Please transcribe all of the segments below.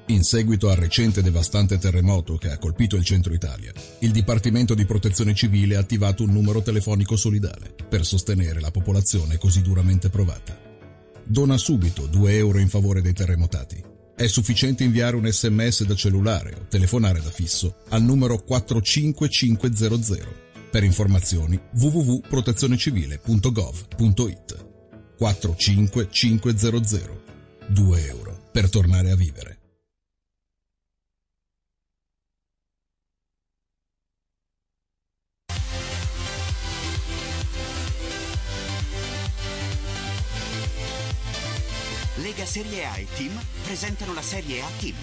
In seguito al recente e devastante terremoto che ha colpito il centro Italia, il Dipartimento di Protezione Civile ha attivato un numero telefonico solidale per sostenere la popolazione così duramente provata. Dona subito 2 euro in favore dei terremotati. È sufficiente inviare un SMS da cellulare o telefonare da fisso al numero 45500. Per informazioni www.protezionecivile.gov.it. 45500. 2 euro per tornare a vivere. Lega Serie A e Team presentano la Serie A Team.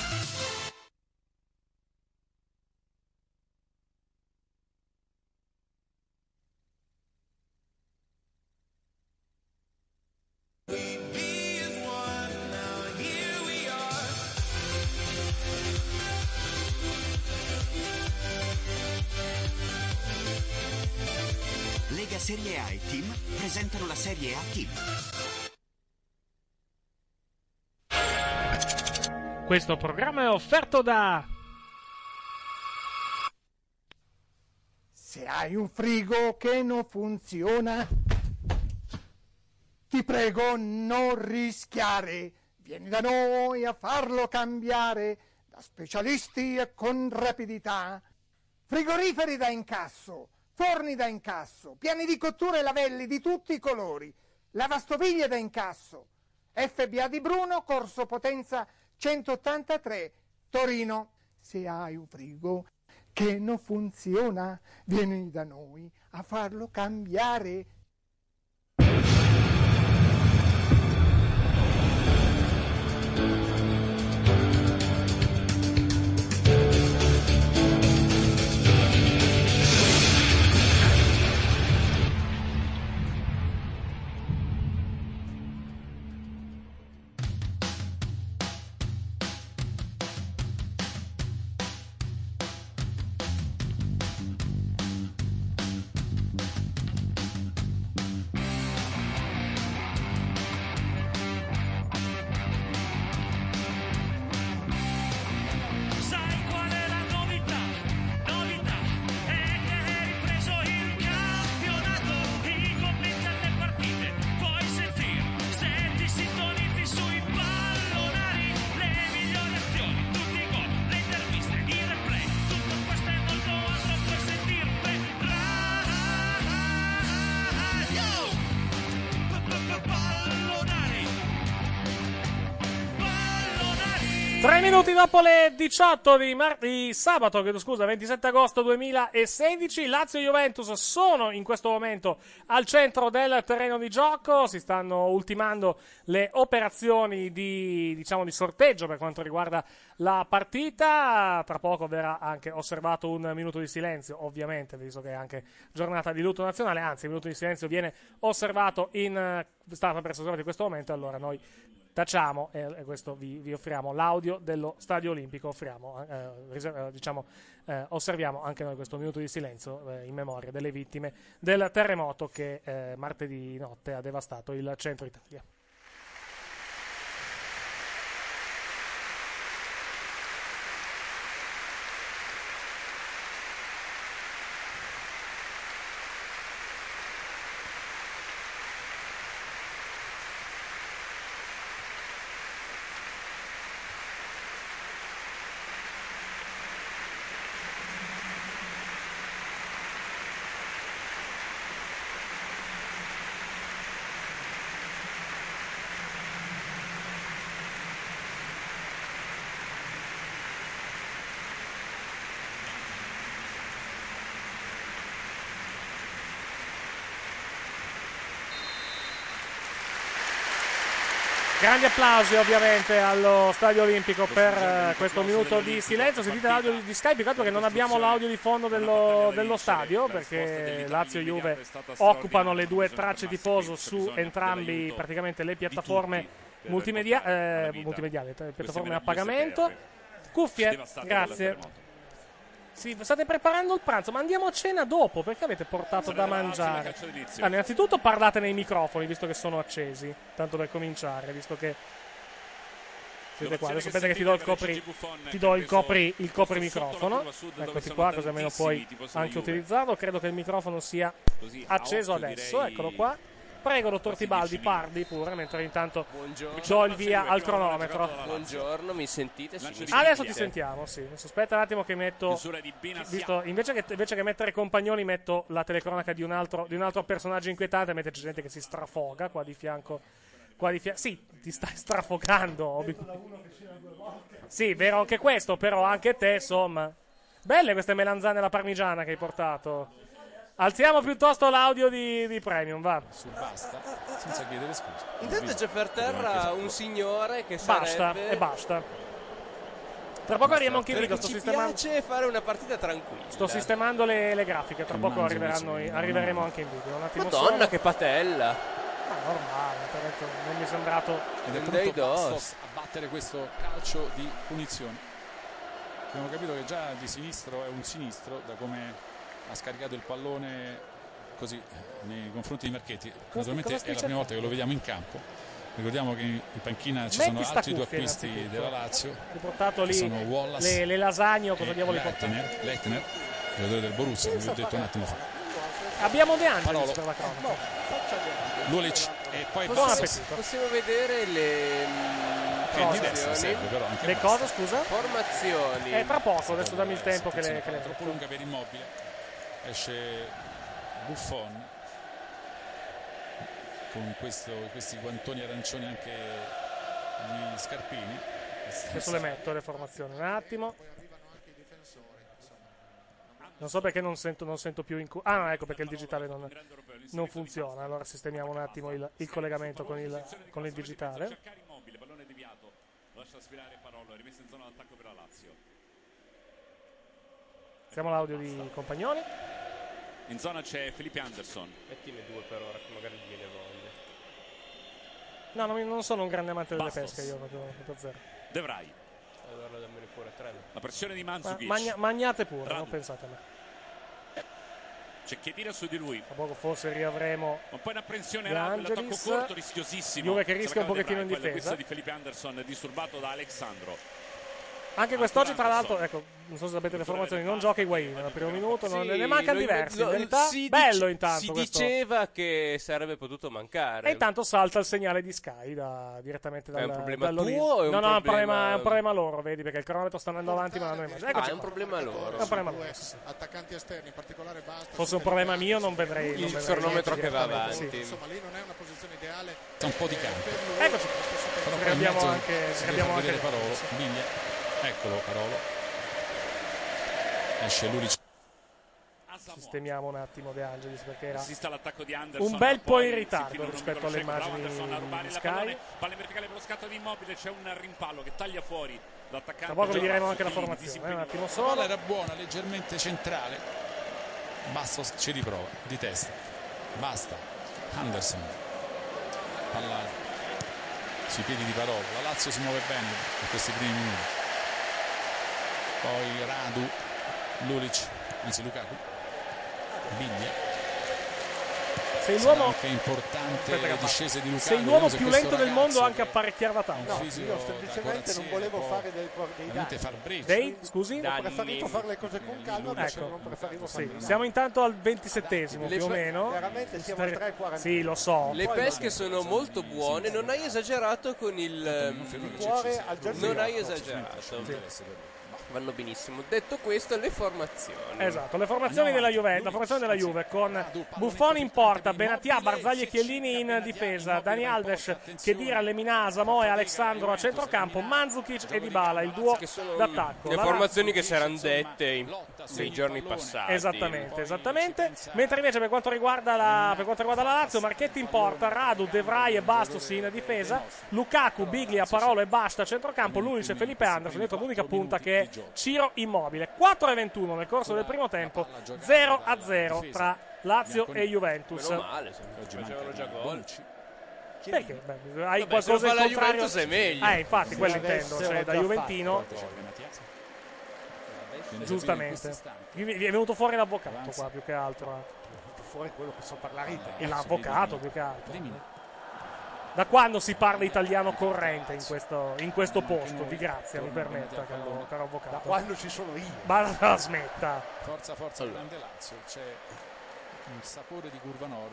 Lega Serie A e Team presentano la Serie A Team. Questo programma è offerto da... Se hai un frigo che non funziona, ti prego non rischiare. Vieni da noi a farlo cambiare, da specialisti e con rapidità. Frigoriferi da incasso, forni da incasso, piani di cottura e lavelli di tutti i colori, lavastoviglie da incasso. FBA di Bruno, Corso Potenza 183, Torino. Se hai un frigo che non funziona, vieni da noi a farlo cambiare. Minuti dopo le 18 di sabato, 27 agosto 2016, Lazio e Juventus sono in questo momento al centro del terreno di gioco, si stanno ultimando le operazioni di sorteggio per quanto riguarda la partita. Tra poco verrà anche osservato un minuto di silenzio, ovviamente, visto che è anche giornata di lutto nazionale, anzi il minuto di silenzio viene osservato sta per essere osservato in questo momento, allora noi tacciamo e questo vi offriamo l'audio dello Stadio Olimpico, osserviamo anche noi questo minuto di silenzio in memoria delle vittime del terremoto che martedì notte ha devastato il centro Italia. Grandi applausi ovviamente allo Stadio Olimpico per questo minuto di silenzio. Sentite l'audio di Skype, peccato che non abbiamo l'audio di fondo dello stadio, perché Lazio e Juve occupano le due tracce tifoso su entrambi praticamente le piattaforme multimediali, piattaforme a pagamento. Cuffie, grazie. Sì, state preparando il pranzo, ma andiamo a cena dopo, perché avete portato da mangiare? Innanzitutto parlate nei microfoni, visto che sono accesi, tanto per cominciare, visto che Siete qua. Adesso aspetta che ti do il coprimicrofono. Eccoti qua, così almeno puoi anche utilizzarlo. Credo che il microfono sia acceso adesso, eccolo qua. Prego, dottor Tibaldi, parli pure, mentre intanto do il via al cronometro. Buongiorno, mi sentite? Adesso ti sentiamo, sì. Aspetta un attimo che metto, visto, invece che mettere Compagnoni, metto la telecronaca di un altro personaggio inquietante, mentre c'è gente che si strafoga qua di fianco. Sì, ti stai strafogando. Sì, vero anche questo, però anche te, insomma. Belle queste melanzane alla parmigiana che hai portato. Alziamo piuttosto l'audio di Premium, va. Su basta, senza chiedere scusa. Intanto c'è per terra un signore che basta, sarebbe... e basta. Tra poco arriviamo anche in video. Ci piace fare una partita tranquilla. Sto sistemando le grafiche. Tra poco arriveremo anche in video. Un attimo Madonna, solo. che patella! Ma normale, non mi è sembrato. Ed è pronto Bastos a battere questo calcio di punizione. Abbiamo capito che già di sinistro è un sinistro, da come ha scaricato il pallone così nei confronti di Marchetti. Naturalmente è la prima volta che lo vediamo in campo. Ricordiamo che in panchina ci sono altri due acquisti della Lazio. Hai portato lì sono Wallace le lasagne o cosa diavolo hai portato? Leitner, giocatore del Borussia, come vi ho detto un attimo fa. Abbiamo De Angelis per la cronaca. Lulic e poi buon appetito. Possiamo vedere le formazioni. Le cose, scusa? Formazioni. È tra poco, adesso dammi il tempo che le troppo lunga per Immobile. Esce Buffon con questi guantoni arancioni anche gli scarpini. Adesso le metto le formazioni un attimo. Non so perché non sento più ah no, ecco perché il digitale non funziona. Allora sistemiamo un attimo il collegamento con il digitale. Siamo l'audio di Compagnoni. In zona c'è Felipe Anderson. Mettine due per ora, che magari viene voglia. No, non sono un grande amante delle pesche, io faccio 0. De Vrij. Allora dammene pure 3. La pressione di Mandzukic. Magnate pure, non pensate a me. C'è Chiedira su di lui. Tra poco forse riavremo un po' in apprensione l'attacco corto, rischiosissimo. Juve che rischia un pochettino in difesa. L'acquisto di Felipe Anderson disturbato da Alexandro. Anche quest'oggi, tra l'altro, ecco, non so se sapete le formazioni, non gioca Higuain nel primo minuto, ne mancano diversi. In verità, bello intanto. Si diceva che sarebbe potuto mancare. E intanto salta il segnale di Sky direttamente dal. È un problema tuo o è un problema... è un problema loro, vedi, perché il cronometro sta andando avanti, ma non è mai. È un problema loro. È un problema loro. Attaccanti esterni, in particolare basta. Fosse un problema mio, non vedrei. Il cronometro che va avanti. Insomma, lì non è una posizione ideale. C'è un po' di campo. Eccoci. Abbiamo anche Parolo. Eccolo Parolo. Esce Lulic. Sistemiamo un attimo De Angelis perché era l'attacco di Anderson, un bel po' in ritardo rispetto alle immagini di Sky. Palla verticale per lo scatto di Immobile, c'è un rimpallo che taglia fuori l'attaccante. Tra poco vedremo anche la formazione, un attimo solo. La palla era buona, leggermente centrale. Bastos ci riprova di testa. Basta. Anderson. Palla sui piedi di Parolo. La Lazio si muove bene in questi primi minuti. Poi Radu, Lulic, anzi Lukaku, Biglia. Sei l'uomo anche importante le discese di Lukaku. Sei l'uomo più lento del mondo anche a apparecchiare da tanto. No, io semplicemente non volevo fare dei danni. Dei, scusi? Ho preferito fare le cose con calma, ecco. non preferivo fare siamo intanto al 27esimo più o meno. Veramente siamo al 3:40. Sì, lo so. Le pesche sono molto buone, non hai esagerato con il cuore al giorno. Non hai esagerato. Vanno benissimo. Detto questo, le formazioni. Esatto, le formazioni della Juve, la formazione della Juve con Buffon in porta, Benatia, Barzagli e Chiellini in difesa, Dani Alves, Khedira, Lemina, Samoa e Alexandro a centrocampo, Mandzukic e Dybala, il duo d'attacco. Le formazioni che si erano dette nei giorni passati. Esattamente. Mentre invece per quanto riguarda la Lazio, Marchetti in porta, Radu, De Vrij e Bastos in difesa, Lukaku, Biglia, Parolo e Basta a centrocampo, Lulic e Felipe Anderson, dentro l'unica punta che è Ciro Immobile. 4:21 nel corso del primo tempo, 0-0 tra Lazio e Juventus. Meno male, facevano già gol. Perché? Hai qualcosa in contrario? Juventus è meglio. Infatti, quello intendo, cioè da juventino. Giustamente. Vi è venuto fuori l'avvocato qua più che altro. Fuori quello che so parlare in te. E l'avvocato più che altro. Da quando si parla italiano corrente in questo posto? Di grazia, mi permetta, caro avvocato. Da quando ci sono io. Ma la smetta. Forza, grande Lazio. C'è un sapore di curva nord.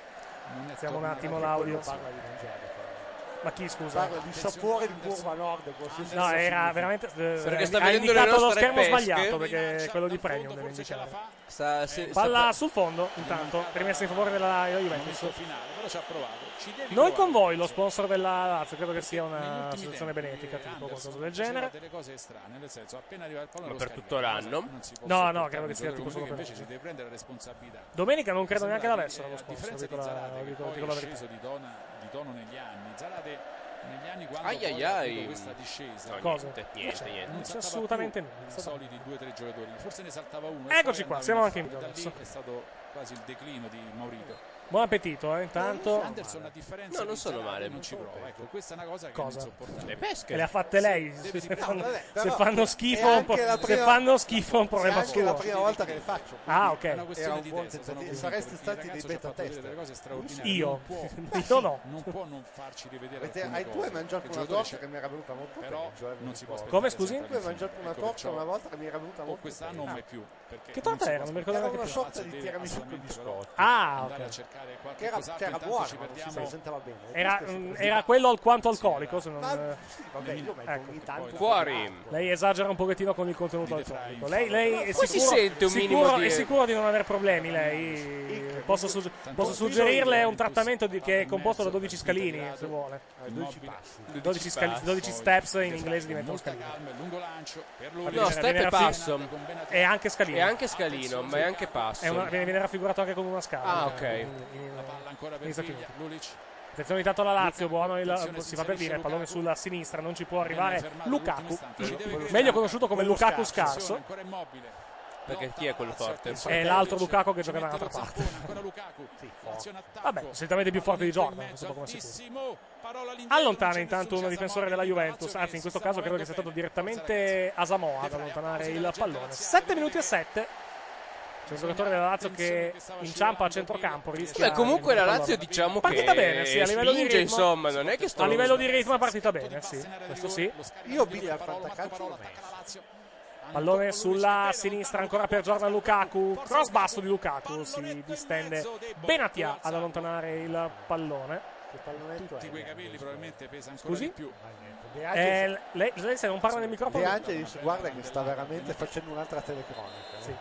Siamo un attimo l'audio. Parla di mangiare. Ma chi, scusa? Parla di sapore di curva nord. No, era veramente. Perché sta ha vedendo le indicato lo nostre schermo pesche. sbagliato, perché è quello di Premium deve indicare. Palla sul fondo, intanto, rimessa in favore della Juventus. Finale, però ci ha provato. Noi con voi, lo sponsor della Lazio, credo che sia una associazione benefica, tipo qualcosa del genere. Delle cose strane, nel senso, appena arriva il pallone ma per tutto l'anno? No, credo che sia tipo solo per invece si deve prendere responsabilità. Domenica non credo neanche l'avessero lo A sponsor, differenza di Zarate, che poi è sceso di tono negli anni. Zarate negli anni quando poi ha avuto questa discesa, cosa? Niente. Non c'è assolutamente niente. I soliti 2 o 3 giocatori, forse ne saltava uno. Eccoci qua, siamo anche in da video. lì è stato quasi il declino di Maurito. Buon appetito, intanto. Anderson, a differenza non sono male. Non ci prova. Ecco, questa è una cosa che è insopportabile. Le pesche. E le ha fatte lei. Se fanno schifo, un problema anche la suo. prima volta che le faccio. Ah, ok. È una questione di buon testa. tentativo. Sareste stati dei beta test. Delle cose straordinarie. Io no. Non può non farci rivedere. Tu hai mangiato una torta che mi era venuta molto però peggio. non si può aspettare. Come, scusi? Tu hai mangiato una torta una volta che mi era venuta molto quest'anno non mai più. Che torta era? Non mi ricordo Era neanche una più. sorta di tiramisù con biscotti. Ah, andare a ok. cercare qualche Che era cos'altro, buono, ci si perdiamo. presentava bene. Era quello alquanto alcolico, se non. Vabbè, io metto Ecco. ogni tanto. Fuori. Lei esagera un pochettino con il contenuto alcolico. Lei è poi si sente un minimo di- è sicuro di non avere problemi, lei. Posso suggerirle un trattamento che è composto da 12 scalini, se vuole. 12 passi. 12 steps in inglese diventano scalini. Lungo lancio per lui. No, step e passo. È anche scalino. È anche scalino, ma è anche passo. Viene raffigurato anche con una scala. Ah, ok. La palla ancora per negli Stati Figlia. Uniti. Lulic. Attenzione intanto alla Lazio, buono si fa per dire, pallone sulla sinistra, non ci può arrivare Lukaku, meglio conosciuto come Lukaku scarso. Ancora immobile. Perché chi è quello forte? È l'altro Lukaku che gioca dall'altra parte. Ancora Lukaku. Azione attacco. Vabbè, solitamente più forte di Jordan, non so come sicuro. Allontana intanto uno difensore della Juventus, anzi in questo caso credo che sia stato direttamente Asamoah ad allontanare il pallone. 7 minuti e 7. C'è un giocatore della Lazio che inciampa a centrocampo, rischia. Beh, comunque la Lazio diciamo partita che bene, sì, a livello di spinge, ritmo. insomma, non è che sto A livello di ritmo è partita bene, sì, questo sì. Io Billy fantacalcio l'ho messo. Pallone sulla sinistra ancora per Jordan Lukaku, cross basso di Lukaku, si distende Benatia ad allontanare il pallone. Che pallonetto Tutti quei capelli probabilmente pesa ancora Scusi? di più. Lei se non parla nel microfono. De Angelis guarda che sta veramente facendo un'altra telecronaca. Sì.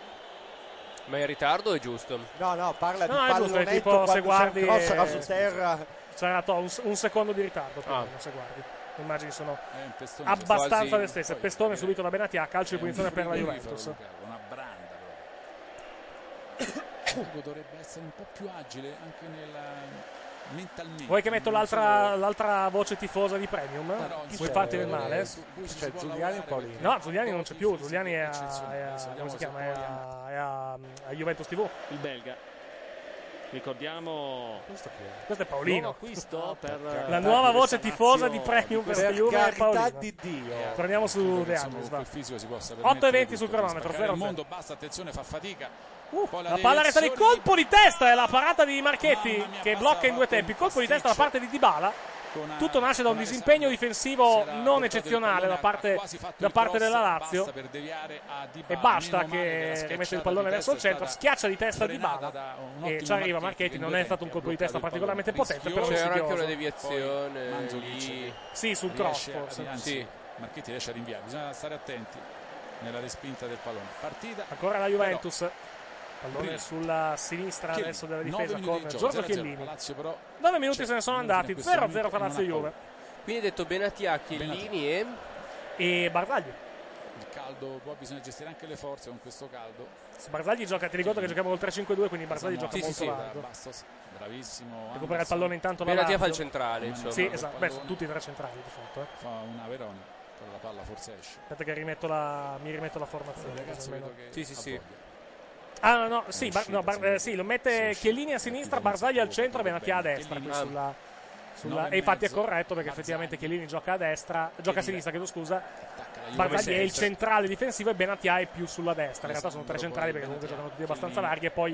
Ma è in ritardo o è giusto? No, parla di No, è giusto, è pallonetto tipo quando se guardi, c'è un cross era su terra. Sarà un secondo di ritardo, più o meno, se guardi. Le immagini sono abbastanza le stesse. Pestone subito da Benatia, calcio di punizione per la Juventus. Una branda proprio. Dovrebbe essere un po' più agile anche mentalmente. Vuoi che metto l'altra voce tifosa di Premium? Vuoi farti del male? C'è Giuliani o Paolini? No, Giuliani non c'è più, Giuliani è come si chiama? È a Juventus TV. Il belga. Ricordiamo Questo è Paolino. Acquisto per la nuova voce tifosa di Premium per la Juve è Paolino. Di Dio. Torniamo su De Angelis. 8:20 sul cronometro. Il mondo basta, attenzione, fa fatica. La palla resta di colpo di testa, è la parata di Marchetti che blocca in due tempi. Colpo di testa da parte di Dybala. Tutto nasce da un disimpegno difensivo non eccezionale da parte della Lazio. E basta che rimette il pallone verso il centro, schiaccia di testa Dybala e ci arriva Marchetti. Non è stato un colpo di testa particolarmente potente, però c'era anche una insidioso. deviazione lì. Sì, sul cross forse. Sì. Marchetti riesce a rinviare, bisogna stare attenti nella respinta del pallone. Partita ancora la Juventus. Pallone sulla sinistra adesso della difesa con Giorgio Chiellini. 9 minuti se ne sono andati, 0-0 per Lazio Juve. Quindi hai detto Benatia, Chiellini e Barzagli. Il caldo, poi bisogna gestire anche le forze con questo caldo. Barzagli gioca, ti ricordo che giochiamo col 3-5-2, quindi Barzagli gioca molto largo. Bravissimo. Recupera il pallone intanto la Benatia Lazio. fa il centrale, insomma. Sì, esatto. Beh, sono tutti e tre centrali di fatto. Fa una Verona, però la palla forse esce. Aspetta che mi rimetto la formazione. Sì. Ah no, sì, sì, lo mette Chiellini a sinistra, Barzagli al centro e Benatia a destra qui e infatti è corretto perché effettivamente Chiellini gioca a destra, gioca a sinistra, chiedo scusa. Barzagli è il centrale difensivo e Benatia è più sulla destra. In realtà sono tre centrali perché comunque giocano tutti abbastanza larghi e poi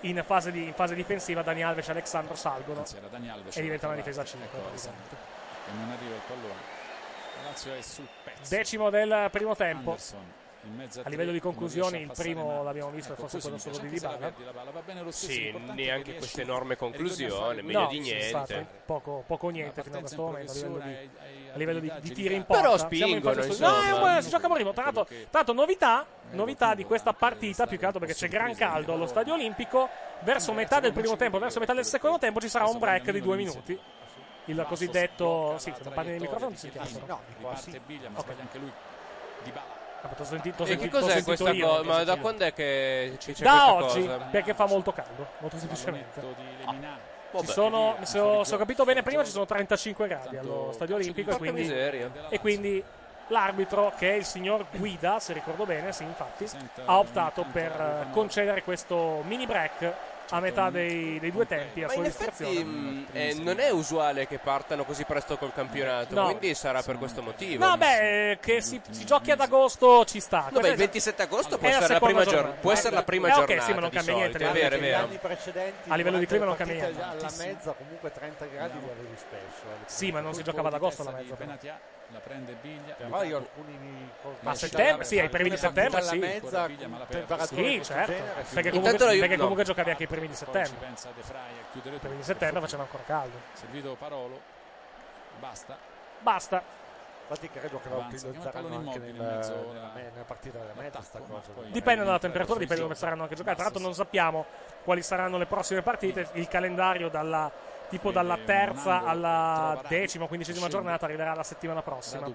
in fase difensiva Dani Alves e Alexandro salgono Anzi, era Dani Alves e diventa una difesa ecco, 5. esatto. E non arriva il pallone. La Lazio è sul pezzo. Decimo del primo tempo. Anderson. A livello di conclusioni il primo l'abbiamo visto, forse quello solo di Dybala. Sì, neanche questa enorme conclusione, meglio di niente. Poco niente fino a questo momento a livello di tiri in porta. Però spingono, no, si gioca a primo. Tra l'altro novità di questa partita, più che altro perché c'è gran caldo allo Stadio Olimpico, verso metà del primo tempo, verso metà del secondo tempo ci sarà un break di 2 minuti. Il cosiddetto, sì, se non parli nel microfono si sente. No, ma sbaglia anche lui. Dybala. E che cos'è questa cosa? Ma da quando è che c'è da questa oggi, cosa? Perché fa molto caldo, molto semplicemente. Ci sono, se ho capito bene prima, ci sono 35 gradi allo Stadio Olimpico e quindi l'arbitro, che è il signor Guida, se ricordo bene, sì, infatti, ha optato per concedere questo mini break a metà dei due tempi a sua discrezione. Non è usuale che partano così presto col campionato, quindi sarà per questo motivo. No, beh, che si giochi ad agosto ci sta. No, beh, il 27 agosto può essere la prima giornata. Può essere la prima giornata. Ok, sì, ma non cambia niente. È vero, è Negli vero. anni precedenti, a livello di clima non cambia niente. Alla mezza comunque 30 gradi li avevi spesso. Sì, ma non si giocava ad agosto alla mezza. La prende Biglia. Però io alcuni ma a settembre, sì, ai primi di settembre, sì. Mezza, sì, certo. Perché comunque giocavi anche i primi di settembre. I primi di settembre faceva ancora caldo. Servito Parolo. Basta. Infatti credo che la utilizzeranno anche nella partita della mezza sta cosa. Dipende dalla temperatura, dipende da come saranno anche giocate. Tra l'altro non sappiamo quali saranno le prossime partite. Il calendario dalla terza alla 10ª, 15ª giornata arriverà la settimana prossima.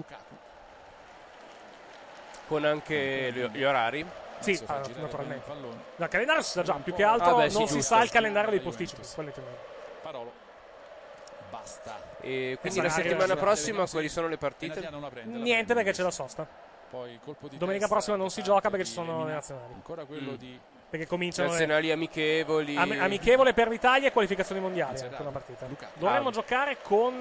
Con anche gli orari? Sì, naturalmente. Il calendario si sa già, più che altro non si sa il calendario dei posticipi. Parolo. Basta. E quindi la settimana prossima quali sono le partite? Niente, perché c'è la sosta. Domenica prossima non si gioca perché ci sono le nazionali. Ancora quello di perché cominciano nazionali amichevoli. Amichevole per l'Italia e qualificazioni mondiali. Una partita. Dovremmo giocare con.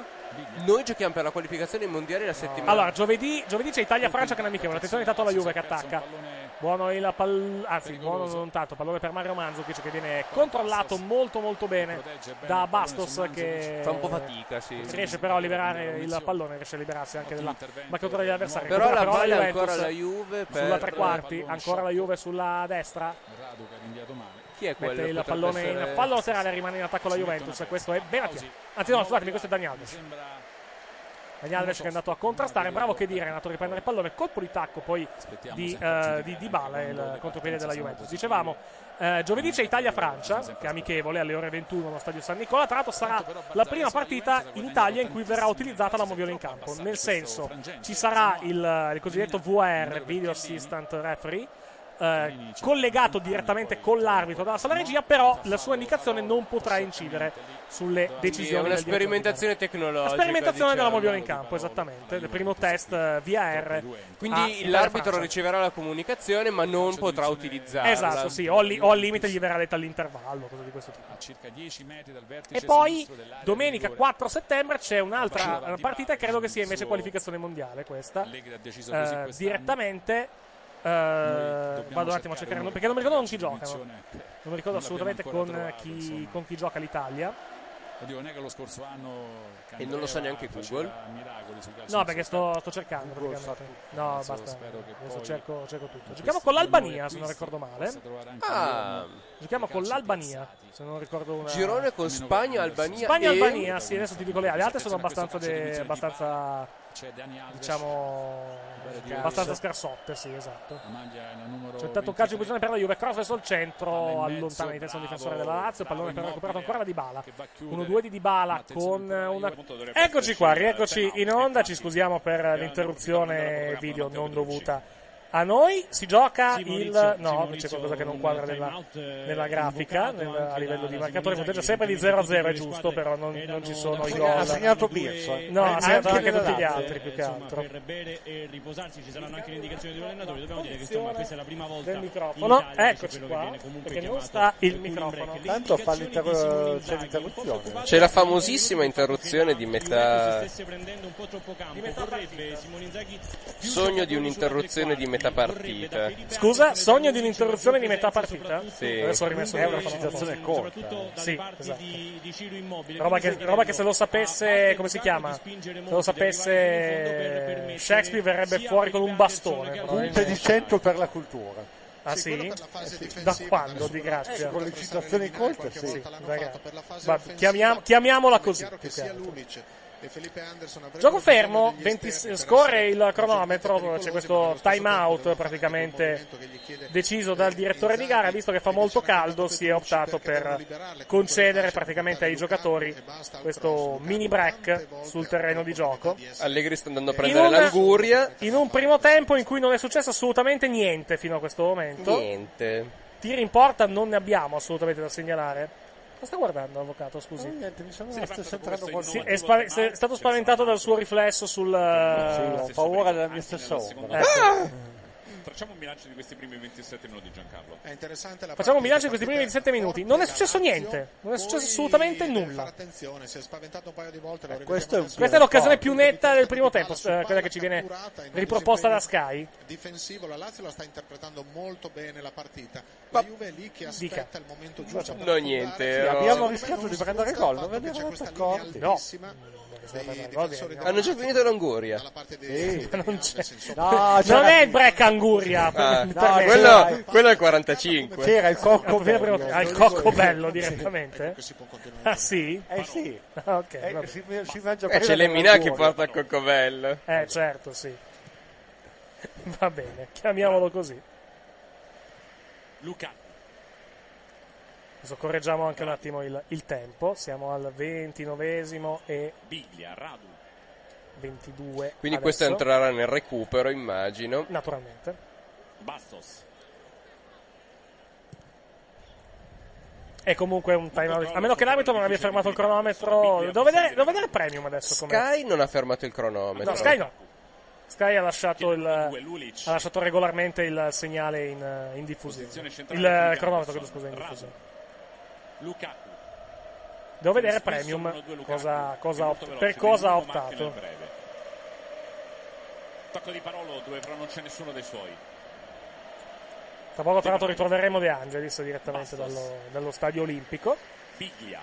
Noi giochiamo per la qualificazione mondiale la settimana. Allora, giovedì c'è Italia-Francia che è amichevole. Attenzione intanto alla Juve che attacca. Buono buono non tanto. Pallone per Mario Mandzukic che viene controllato molto molto bene da Bastos che fa un po' fatica, sì. Riesce però a liberare il pallone, riesce a liberarsi anche della marcatura degli avversari. Però la palla ancora la Juve sulla tre quarti, ancora la Juve sulla destra. Chi è quello? Mette il pallone in fallo laterale, rimane in attacco la Juventus. Questo è Benatia. Anzi no, scusatemi, questo è Dani Alves. Dani Alves che è andato a contrastare, bravo che dire, è andato a riprendere il pallone, colpo di tacco poi di Dybala, il contropiede della Juventus. Dicevamo, giovedì c'è Italia-Francia, che è amichevole alle ore 21 allo Stadio San Nicola. Tra l'altro sarà la prima partita in Italia in cui verrà utilizzata la moviola in campo, nel senso ci sarà il cosiddetto VAR, Video Assistant Referee, collegato direttamente con l'arbitro dalla sala regia, però la sua indicazione non potrà incidere sulle decisioni. È una sperimentazione tecnologica. La sperimentazione della moviola in campo, esattamente. Il primo test VAR. Quindi l'arbitro riceverà la comunicazione, ma non potrà utilizzarla. Esatto, sì. O al limite gli verrà detta all'intervallo, cosa di questo tipo. A circa 10 metri dal vertice. E poi domenica 4 settembre c'è un'altra partita, e credo che sia invece qualificazione mondiale questa. Direttamente. Vado un attimo a cercare perché non mi ricordo con chi giocano. Non mi ricordo assolutamente con chi gioca l'Italia. Oddio, non è che lo scorso anno e non lo sa neanche Google. No, perché sto cercando praticamente. No, basta. Adesso cerco tutto. Giochiamo con l'Albania, se non ricordo male. Giochiamo con l'Albania, se non ricordo una. Girone con Spagna, Albania. Albania, sì, adesso ti dico le altre sono abbastanza diciamo abbastanza scarsotte, sì, esatto. C'è tanto un calcio in posizione per la Juve, cross verso il centro, allontana di testa un difensore della Lazio, pallone però recuperato ancora da Dybala. 1-2 di Dybala con una. Eccoci qua, rieccoci in onda, ci scusiamo per l'interruzione video non dovuta a noi. Si gioca no, c'è qualcosa che non quadra nella grafica, a livello di marcatore, punteggia sempre di 0-0, è giusto, però non ci sono i gol. Ha segnato Pirso. No, ha segnato anche tutti gli altri, più che altro. Per bere e riposarsi ci saranno anche le indicazioni dell'allenatore. Dobbiamo dire che insomma questa è la prima volta del microfono. Eccoci qua, perché non sta il microfono. Tanto fa l'interruzione. C'è la famosissima interruzione di metà. Stesse prendendo un po' troppo campo. Vorrebbe Simone Inzaghi sogno di un'interruzione di metà metà partita. Scusa, sogno di un'interruzione di metà partita? Sì. Adesso ho rimesso è una situazione corta. Sì, esatto. Roba che se lo sapesse, come si chiama? Se lo sapesse Shakespeare verrebbe fuori con un bastone. Punte di 100 per la cultura. Ah sì? Da quando, di grazia? Con le citazioni colte, sì. Chiamiamola così. Gioco fermo, scorre il cronometro, c'è questo time out praticamente deciso dal direttore di gara, visto che fa molto caldo si è optato per concedere praticamente ai giocatori questo mini break sul terreno di gioco. Allegri sta andando a prendere l'anguria. In un primo tempo in cui non è successo assolutamente niente fino a questo momento. Niente. Tiri in porta non ne abbiamo assolutamente da segnalare. Cosa sta guardando, avvocato? Scusi. Niente, mi sembra che stia entrando qualcosa. È stato spaventato dal suo riflesso sul... Sì, ho paura della mia stessa ombra. Facciamo un bilancio di questi primi 27 minuti, Giancarlo. È interessante la Facciamo un bilancio di questi primi 27 minuti. Non è successo niente. Non è successo assolutamente nulla. Attenzione, si è spaventato un paio di volte. Questa è l'occasione più netta del primo tempo, quella che ci viene riproposta da Sky. Difensivo, la Lazio la sta interpretando molto bene la partita. La Juve è lì che aspetta il momento giusto. No, niente. Abbiamo rischiato di prendere gol, non ve ne eravate accorti? No. Hanno già finito l'Anguria. Sì. Non è il break Anguria. Quello è il 45. C'era il cocco bello. Il cocco bello direttamente. Ah sì? Sì. Ok. Si mangia C'è Lemina che porta il cocco bello. Certo, sì. Va bene, chiamiamolo così. Luca. Adesso correggiamo anche un attimo il tempo. Siamo al 29esimo e Biglia, Radu 22. Quindi adesso. questo entrerà nel recupero, immagino. Naturalmente. Bastos. È comunque un time out. A meno che l'arbitro non abbia fermato il cronometro. Devo vedere Premium adesso. Sky non ha fermato il cronometro. No, Sky no. Sky ha lasciato regolarmente il segnale in diffusione. Il cronometro, in diffusione. Lukaku. Devo vedere Premium per cosa ha optato. Tocco di Parolo dove però non c'è nessuno dei suoi. Tra poco tra l'altro ritroveremo De Angelis direttamente dallo stadio olimpico. Biglia.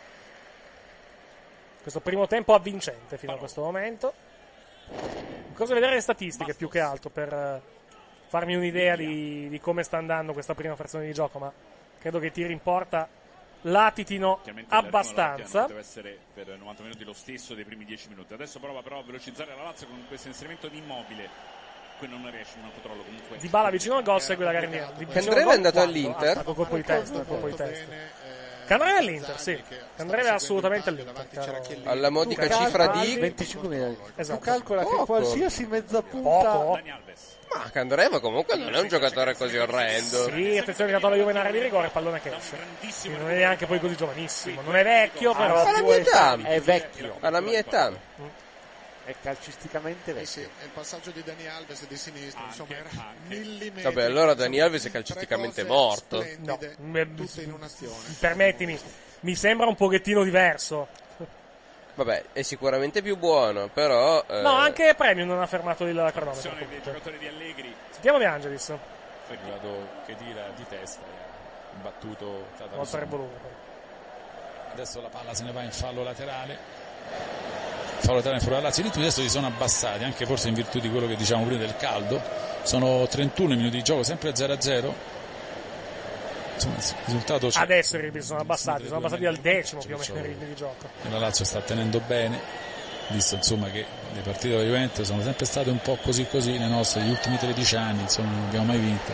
Questo primo tempo avvincente fino a questo momento. Cosa vedere le statistiche più che altro per farmi un'idea di come sta andando questa prima frazione di gioco, ma credo che i tiri in porta latitino abbastanza. Deve essere per 90 minuti lo stesso dei primi 10 minuti. Adesso prova però a velocizzare la Lazio con questo inserimento di Immobile. Qui non riesce, un controllo comunque. Dybala vicino al gol, segue la Garnier. Candreva è andato all'Inter. Colpo di testa. Candreva all'Inter, sì. Candreva assolutamente all'Inter. Alla modica cifra di 25 milioni. Esatto. Tu calcola che qualsiasi mezza punta. Ma Candreva comunque non è un giocatore così orrendo. Sì, attenzione, è dato la Juve in area di rigore, pallone che esce. Non è neanche poi così giovanissimo. Non è vecchio, però. Alla mia età. È vecchio. Alla mia età. È calcisticamente vecchio. Sì, è il passaggio di Dani Alves di sinistra, insomma, era millimetri. Vabbè, allora Dani Alves è calcisticamente morto. No, tutte in un'azione. Permettimi, mi sembra un pochettino diverso. Vabbè, è sicuramente più buono, però... No, anche Premium non ha fermato il cronometro. Dei giocatori di Allegri. Sentiamo De Angelis. Vado che tira di testa, battuto. Non sarebbe voluto. Adesso la palla se ne va in fallo laterale. Fallo laterale fuori dalla Lazio. I ritmi adesso si sono abbassati, anche forse in virtù di quello che diciamo prima del caldo. Sono 31 minuti di gioco, sempre 0-0. Insomma, il risultato c'è. Adesso i ritmi sono abbassati al 10° più o meno i ritmi di gioco. E la Lazio sta tenendo bene, visto insomma che le partite della Juventus sono sempre state un po' così le nostre, gli ultimi 13 anni, insomma non abbiamo mai vinto.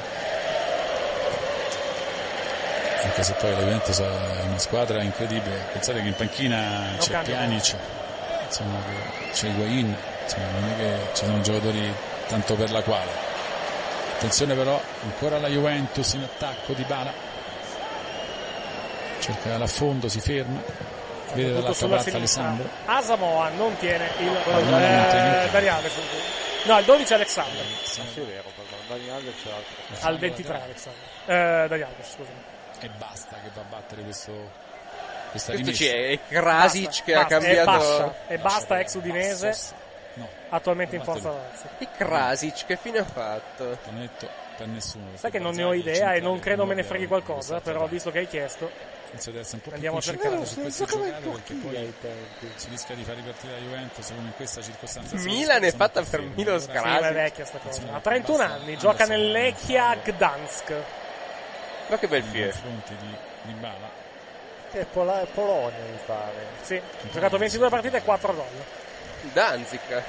Anche se poi la Juventus è una squadra incredibile, pensate che in panchina c'è Pjanic, insomma c'è Higuain, insomma non è che ci sono giocatori tanto per la quale. Attenzione però, ancora la Juventus in attacco, Dybala cerca l'affondo, si ferma, vede dall'altra parte Alessandro. Asamoah non tiene il Dani Alves. No, il 12 Alexander. Sì, è vero, Dani Alves c'è altro. Al 23 Alexander. Dani Alves, scusami. E basta che va a battere questa Questo rimessa. è Krasic che ha cambiato. E basta ex Udinese. attualmente in forza Lazio. E Krasic che fine ha fatto? Netto per nessuno. Sai che non ne ho idea e non credo me ne freghi qualcosa, però visto che hai chiesto andiamo a cercare su queste giocate, perché poi si rischia di far ripartire la Juventus come in questa circostanza. Milan è fatta per Milos Krasic. Sì, è vecchia sta cosa. Ha 31 anni, gioca nel Lechia Gdansk. Ma che bel fiero. Confronti di Dybala. Che è Polonia, mi pare. Sì, ha giocato 22 partite e 4 gol. Danzic.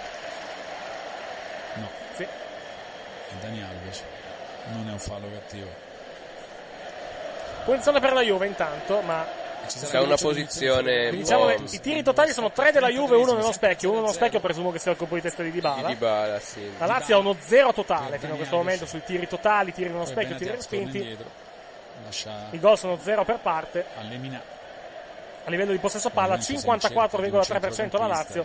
No. Sì. E Dani Alves. Non è un fallo cattivo. Punizione per la Juve intanto, ma c'è una posizione. Diciamo che i tiri totali sono 3 della Juve, uno nello specchio presumo che sia il colpo di testa di Dybala. Sì. La Lazio ha uno 0 totale fino a questo momento sui tiri totali, tiri nello specchio, tiri respinti. I gol sono 0 per parte. A livello di possesso palla 54,3% la Lazio,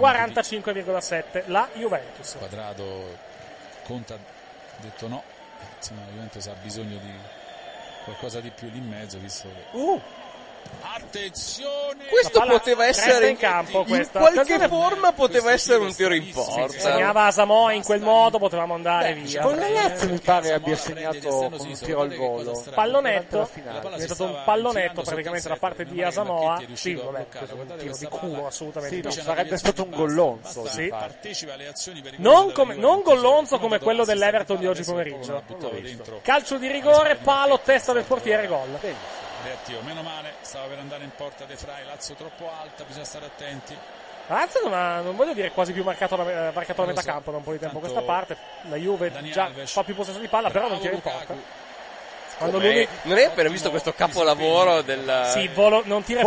45,7% la Juventus. Quadrado Conte ha detto no, insomma la Juventus ha bisogno di qualcosa di più lì in mezzo, visto che attenzione, questo poteva essere in campo, in qualche forma poteva essere un tiro in porta. Segnava Asamoah in quel modo, potevamo andare via. Con la Lazio mi pare abbia segnato con un tiro al volo. Pallonetto, è stato un pallonetto praticamente da parte di Asamoah. Sì, vabbè, questo è un tiro di culo assolutamente. Sì, sarebbe stato un gollonzo. Sì. Non gollonzo come quello dell'Everton di oggi pomeriggio. Calcio di rigore, palo, testa del portiere, gol. Reattivo, meno male, stava per andare in porta De Frey, Lazio troppo alta, bisogna stare attenti. La Lazio non voglio dire quasi più marcato la metà campo da un po' di tempo a questa parte. La Juve già fa più possesso di palla, però non tira in porta. Non hai appena visto questo capolavoro del... Sì, non tira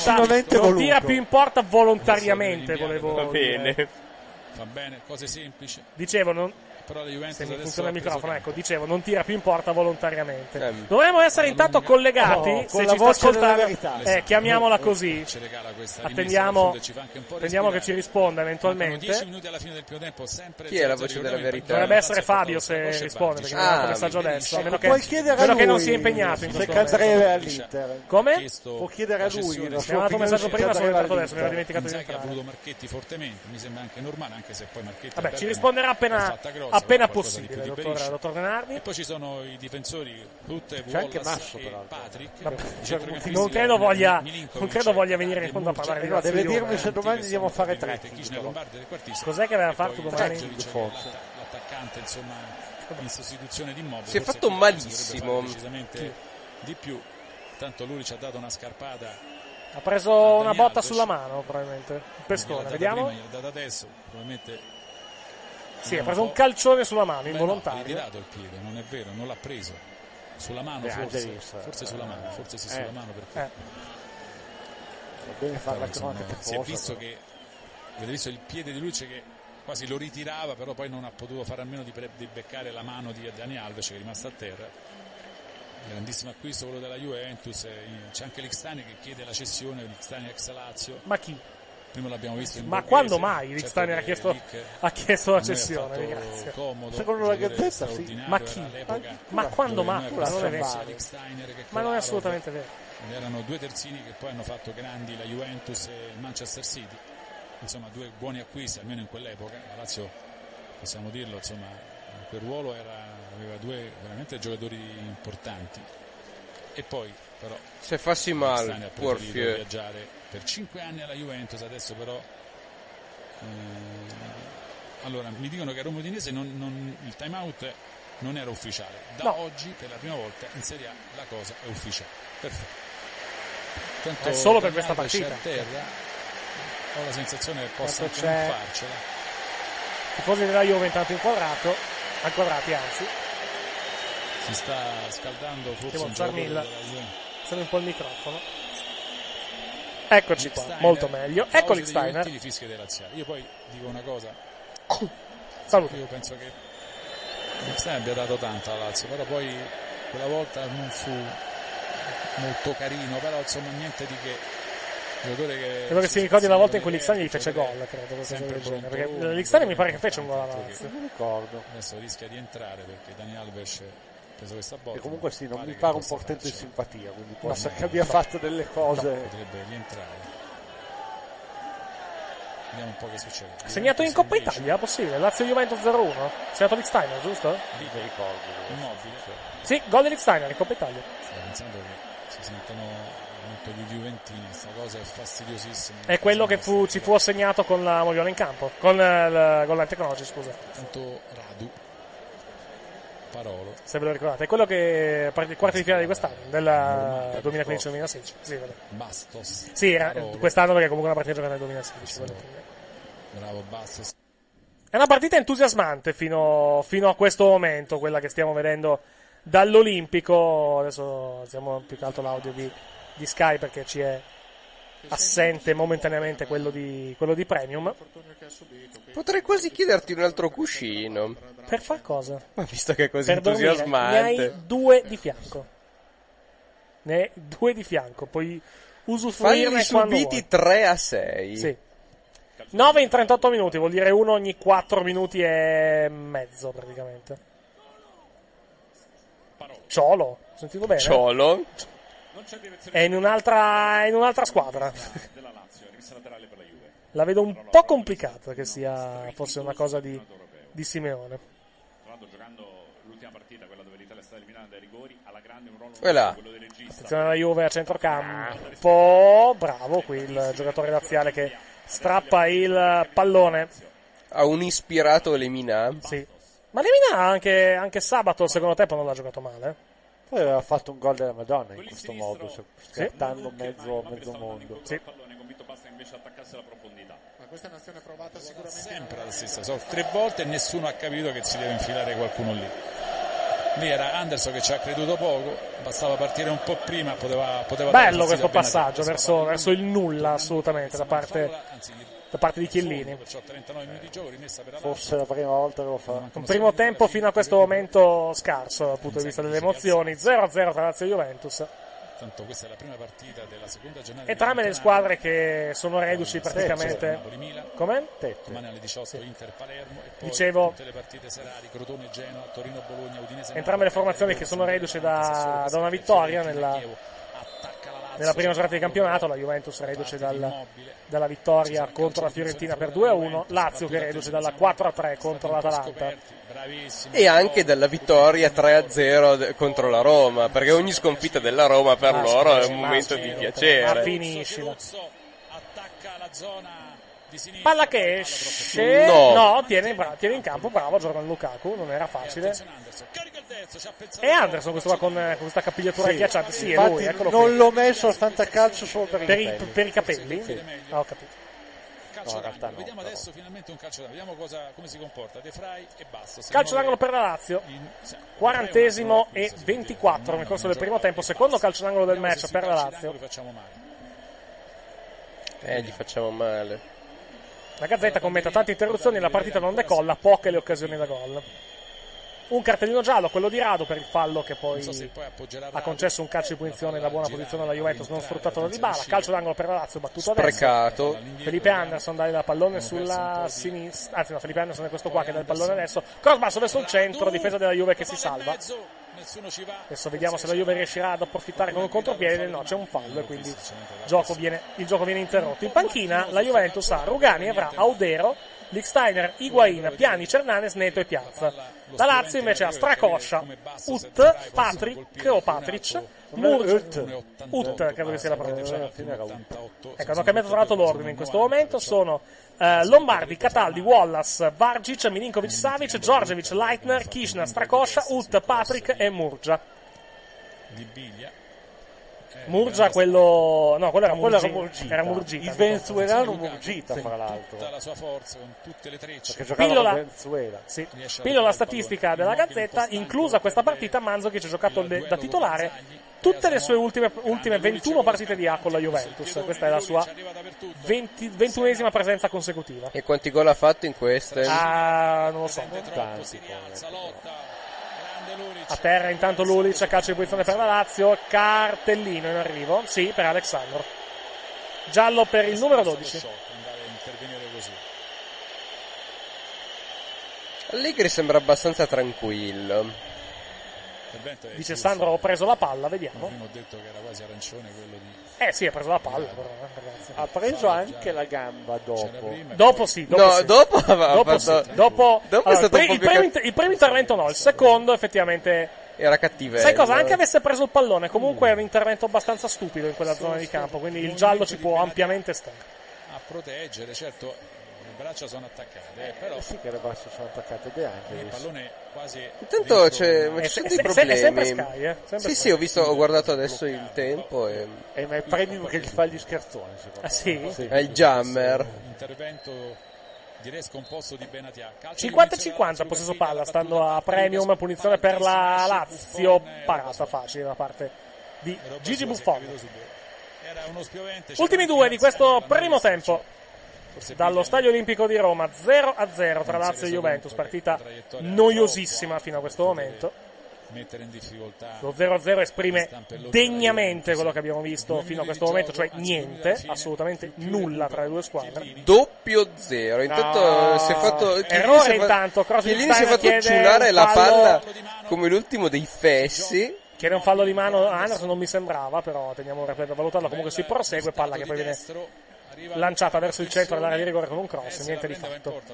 più in porta volontariamente, volevo dire. Va bene, cose semplici. Dicevo, però la Juventus se mi adesso funziona il microfono, ecco, dicevo, non tira più in porta volontariamente. Dovremmo essere intanto collegati, se ci sta ascoltando, chiamiamola così. Attendiamo che ci risponda eventualmente. 10 minuti alla fine del primo tempo, sempre. Chi è la voce della verità? Dovrebbe essere Fabio se risponde, perché mi ha dato un messaggio adesso, a meno che non sia impegnato in questo momento. all'Inter. Come? Può chiedere a lui. Mi ha dato un messaggio prima, sono entrato adesso, mi ero dimenticato di entrare. Ha voluto Marchetti fortemente, mi sembra anche normale, anche se poi Marchetti... Vabbè, ci risponderà appena possibile, dottor Denardi. E poi ci sono i difensori Rutte, Wallace e Patrick. Non credo voglia venire in fondo a parlare di no, deve dirmi se domani andiamo a fare 3. Cos'è che aveva fatto domani? L'attaccante, insomma, in sostituzione di Immobile. Si è fatto malissimo. Decisamente di più. Tanto lui ci ha dato una scarpata. Ha preso una botta sulla mano, probabilmente. Il pestone, vediamo. Prima, gliel'ha data adesso, probabilmente. Sì, ha preso un calcione sulla mano, involontario. No, gli ha dato il piede, non è vero, non l'ha preso. Sulla mano forse sulla mano, forse sì, sulla mano perché... Va bene farla si è visto che, avete visto il piede di Luce che quasi lo ritirava, però poi non ha potuto fare a meno di beccare la mano di Dani Alves, che è rimasto a terra. Grandissimo acquisto quello della Juventus, c'è anche l'Ixtani che chiede la cessione, l'Ixtani ex Lazio. Ma chi? Prima l'abbiamo visto in ma Borghese, quando mai l'Ixtani ha chiesto la cessione? Grazie. Comodo, secondo la Gazzetta sì. Ma chi? Ma quando mai? Non è vero. Ma non è assolutamente vero. Erano due terzini che poi hanno fatto grandi la Juventus e il Manchester City, insomma due buoni acquisti almeno in quell'epoca. La Lazio, possiamo dirlo, insomma in quel ruolo aveva due veramente giocatori importanti. E poi però se fassi male può viaggiare per 5 anni alla Juventus, adesso però allora mi dicono che a Roma Udinese il time out non era ufficiale, oggi per la prima volta in Serie A la cosa è ufficiale. Perfetto. Tanto è solo per questa partita a terra, ho la sensazione che possa anche non farcela. I tifosi della Juve intanto inquadrati anzi si sta scaldando forse un un po' il microfono. Eccoci qua, molto meglio. Ecco l'Steiner. Io poi dico una cosa. Salute. Io penso che l'Steiner abbia dato tanto alla Lazio, però poi quella volta non fu molto carino, però insomma niente di che. Credo che si ricordi una volta in cui l'Ixtani gli fece gol, perché l'Ixtani mi pare che fece un gol alla Lazio. Non ricordo. Adesso rischia di entrare perché Dani Alves preso questa botta. E comunque sì, non mi pare un portento di simpatia, quindi può essere che abbia fatto delle cose. Potrebbe rientrare. Vediamo un po' che succede. Segnato in Coppa Italia, possibile? Lazio-Juventus 0-1. Segnato Lichtsteiner, giusto? Lì mi ricordo. Immobile. Sì, gol di Lichtsteiner in Coppa Italia. Stavo pensando che si sentono molto di Juventini, questa cosa è fastidiosissima. È quello che ci fu assegnato con la Moglione in campo, con la Tecnologi, scusa. Tanto Radu. Parolo. Se ve lo ricordate, è quello che parte i quarti di finale di quest'anno, del 2015-2016. Sì, Bastos. Sì, quest'anno perché comunque una partita giocata nel 2016. Bravo Bastos. È una partita entusiasmante fino a questo momento, quella che stiamo vedendo dall'Olimpico. Adesso alziamo più che altro l'audio di Sky perché ci è assente momentaneamente quello di Premium. Potrei quasi chiederti un altro cuscino. Per far cosa? Ma visto che è così per entusiasmante. Dormire. Ne hai 2 di fianco. Puoi usufruirne quando vuoi. Subiti 3-6. Sì. 9 in 38 minuti, vuol dire uno ogni 4 minuti e mezzo praticamente. Ciolo, ho sentito bene? Ciolo? È in un'altra squadra. La vedo un po' complicata che fosse una cosa di Simeone. Tra l'altro giocando l'ultima partita, quella dove l'Italia è stata eliminata dai rigori, alla grande un ruolo quello del regista. Attenzione alla Juve a centrocampo. Bravo qui il giocatore laziale che strappa il pallone. Ha un ispirato Lemina. Sì. Ma Lemina anche sabato il secondo tempo non l'ha giocato male. Poi aveva fatto un gol della Madonna in questo modo, scartando mezzo mondo. Sì. Il pallone convinto basta invece attaccarsi alla profondità. Ma questa è un'azione provata sicuramente sempre la stessa. Sono 3 volte e nessuno ha capito che si deve infilare qualcuno lì. Lì era Anderson che ci ha creduto poco, bastava partire un po' prima, poteva bello questo passaggio verso il nulla assolutamente da parte di Chiellini. Forse la prima volta che lo fa. Un primo tempo fino a questo momento scarso dal punto di vista delle emozioni. 0-0 tra Lazio e Juventus. Tanto questa è la prima partita della seconda giornata. Entrambe le squadre che sono reduci praticamente. Come? Domani alle 18 Inter Palermo e poi dicevo tutte le partite serali Crotone Genoa, Torino Bologna, Udinese. Entrambe le formazioni che sono reduci da una vittoria nella prima giornata di campionato. La Juventus reduce dalla vittoria contro la Fiorentina per 2-1, Lazio che reduce dalla 4-3 contro l'Atalanta e anche dalla vittoria 3-0 contro la Roma, perché ogni sconfitta della Roma per loro è un momento di piacere. Ma finiscila. Palla che esce, no, tiene in campo, bravo Jordan Lukaku, non era facile. E Anderson questo qua con questa capigliatura ghiacciante, sì, è lui, eccolo non qui. l'ho messo a fantacalcio solo per i capelli? Sì. Ah, ho capito. Calcio d'angolo. Vediamo adesso finalmente un calcio d'angolo, vediamo come si comporta De Vrij e basta. Calcio d'angolo per la Lazio, 40esimo e 24 nel corso del primo tempo, secondo calcio d'angolo del match per la Lazio. Gli facciamo male. La Gazzetta commenta tante interruzioni, la partita non decolla, poche le occasioni da gol. Un cartellino giallo, quello di Radu per il fallo che poi ha concesso un calcio di punizione in buona posizione alla Juventus, non sfruttato da Dybala. Calcio d'angolo per la Lazio, battuto sprecato. Adesso. Felipe Anderson dà il pallone sulla sinistra, anzi no, Felipe Anderson è questo qua che dà il pallone adesso. Cross basso verso il centro, difesa della Juve che si salva. Adesso vediamo se la Juve riuscirà ad approfittare con un contropiede. No, c'è un fallo e quindi il gioco viene interrotto. In panchina la Juventus ha Rugani, Evra, Audero, Lichtsteiner, Higuain, Pjanic, Hernanes, Neto e Piazza. La Lazio invece ha Strakoscia, Ut, Patric, Ut, credo che sia la pronuncia. Ecco, hanno cambiato tra l'altro l'ordine in questo momento. Sono Lombardi, Cataldi, Wallace, Vargic, Milinkovic-Savic, Djordjevic, Leitner, Kishna, Strakoscia, Ut, Patric e Murgia. Murgia, quello era Murgita. Il venezuelano Murgita, fra l'altro. Tutta la sua forza con tutte le trecce. Perché giocava con Venezuela. Sì. Pillola statistica della Gazzetta, inclusa questa partita, Mandzukic ha giocato da titolare tutte le sue ultime 21 partite di A con la Juventus. Questa è la sua 21esima presenza consecutiva. E quanti gol ha fatto in queste? Non lo so. Tanti. A terra intanto Lulic, calcio di posizione per la Lazio, cartellino in arrivo, sì, per Alexandro. Giallo per il numero 12. Allegri sembra abbastanza tranquillo. Dice Sandro, ho preso la palla, vediamo. Prima ho detto che era quasi arancione quello di... Sì, ha preso la palla, però, ragazzi. Ha preso anche la gamba dopo. Dopo sì. Dopo Dopo è stato il primo intervento no, il secondo effettivamente era cattivello. Sai cosa? Anche avesse preso il pallone, comunque è un intervento abbastanza stupido in quella zona di campo, quindi il giallo ci può ampiamente stare. A proteggere, certo. Le braccia sono attaccate, però sì che le braccia sono attaccate bene. Il pallone quasi. Intanto ci sono dei problemi. Sempre Sky, sempre sì, ho guardato adesso il tempo ma è Premium che gli fa gli scherzoni, secondo me. Sì? È il jammer. Intervento direi scomposto di Benatia. 50-50 possesso palla, stando a Premium, punizione per la Lazio, parata facile da parte di Gigi Buffon. Ultimi due di questo primo tempo. Dallo Stadio Olimpico di Roma, 0-0 tra Lazio e Juventus, partita noiosissima fino a questo momento. Lo 0-0 esprime degnamente quello che abbiamo visto fino a questo momento, cioè niente, assolutamente nulla tra le due squadre. Doppio 0. Intanto si è fatto errore intanto, Chiellini si è fatto ciulare la palla come l'ultimo dei fessi. Chiede un fallo di mano a Anderson, non mi sembrava, però teniamo un replay per valutarlo. Comunque si prosegue, palla che poi viene lanciata verso il centro dell'area di rigore con un cross, niente di fatto.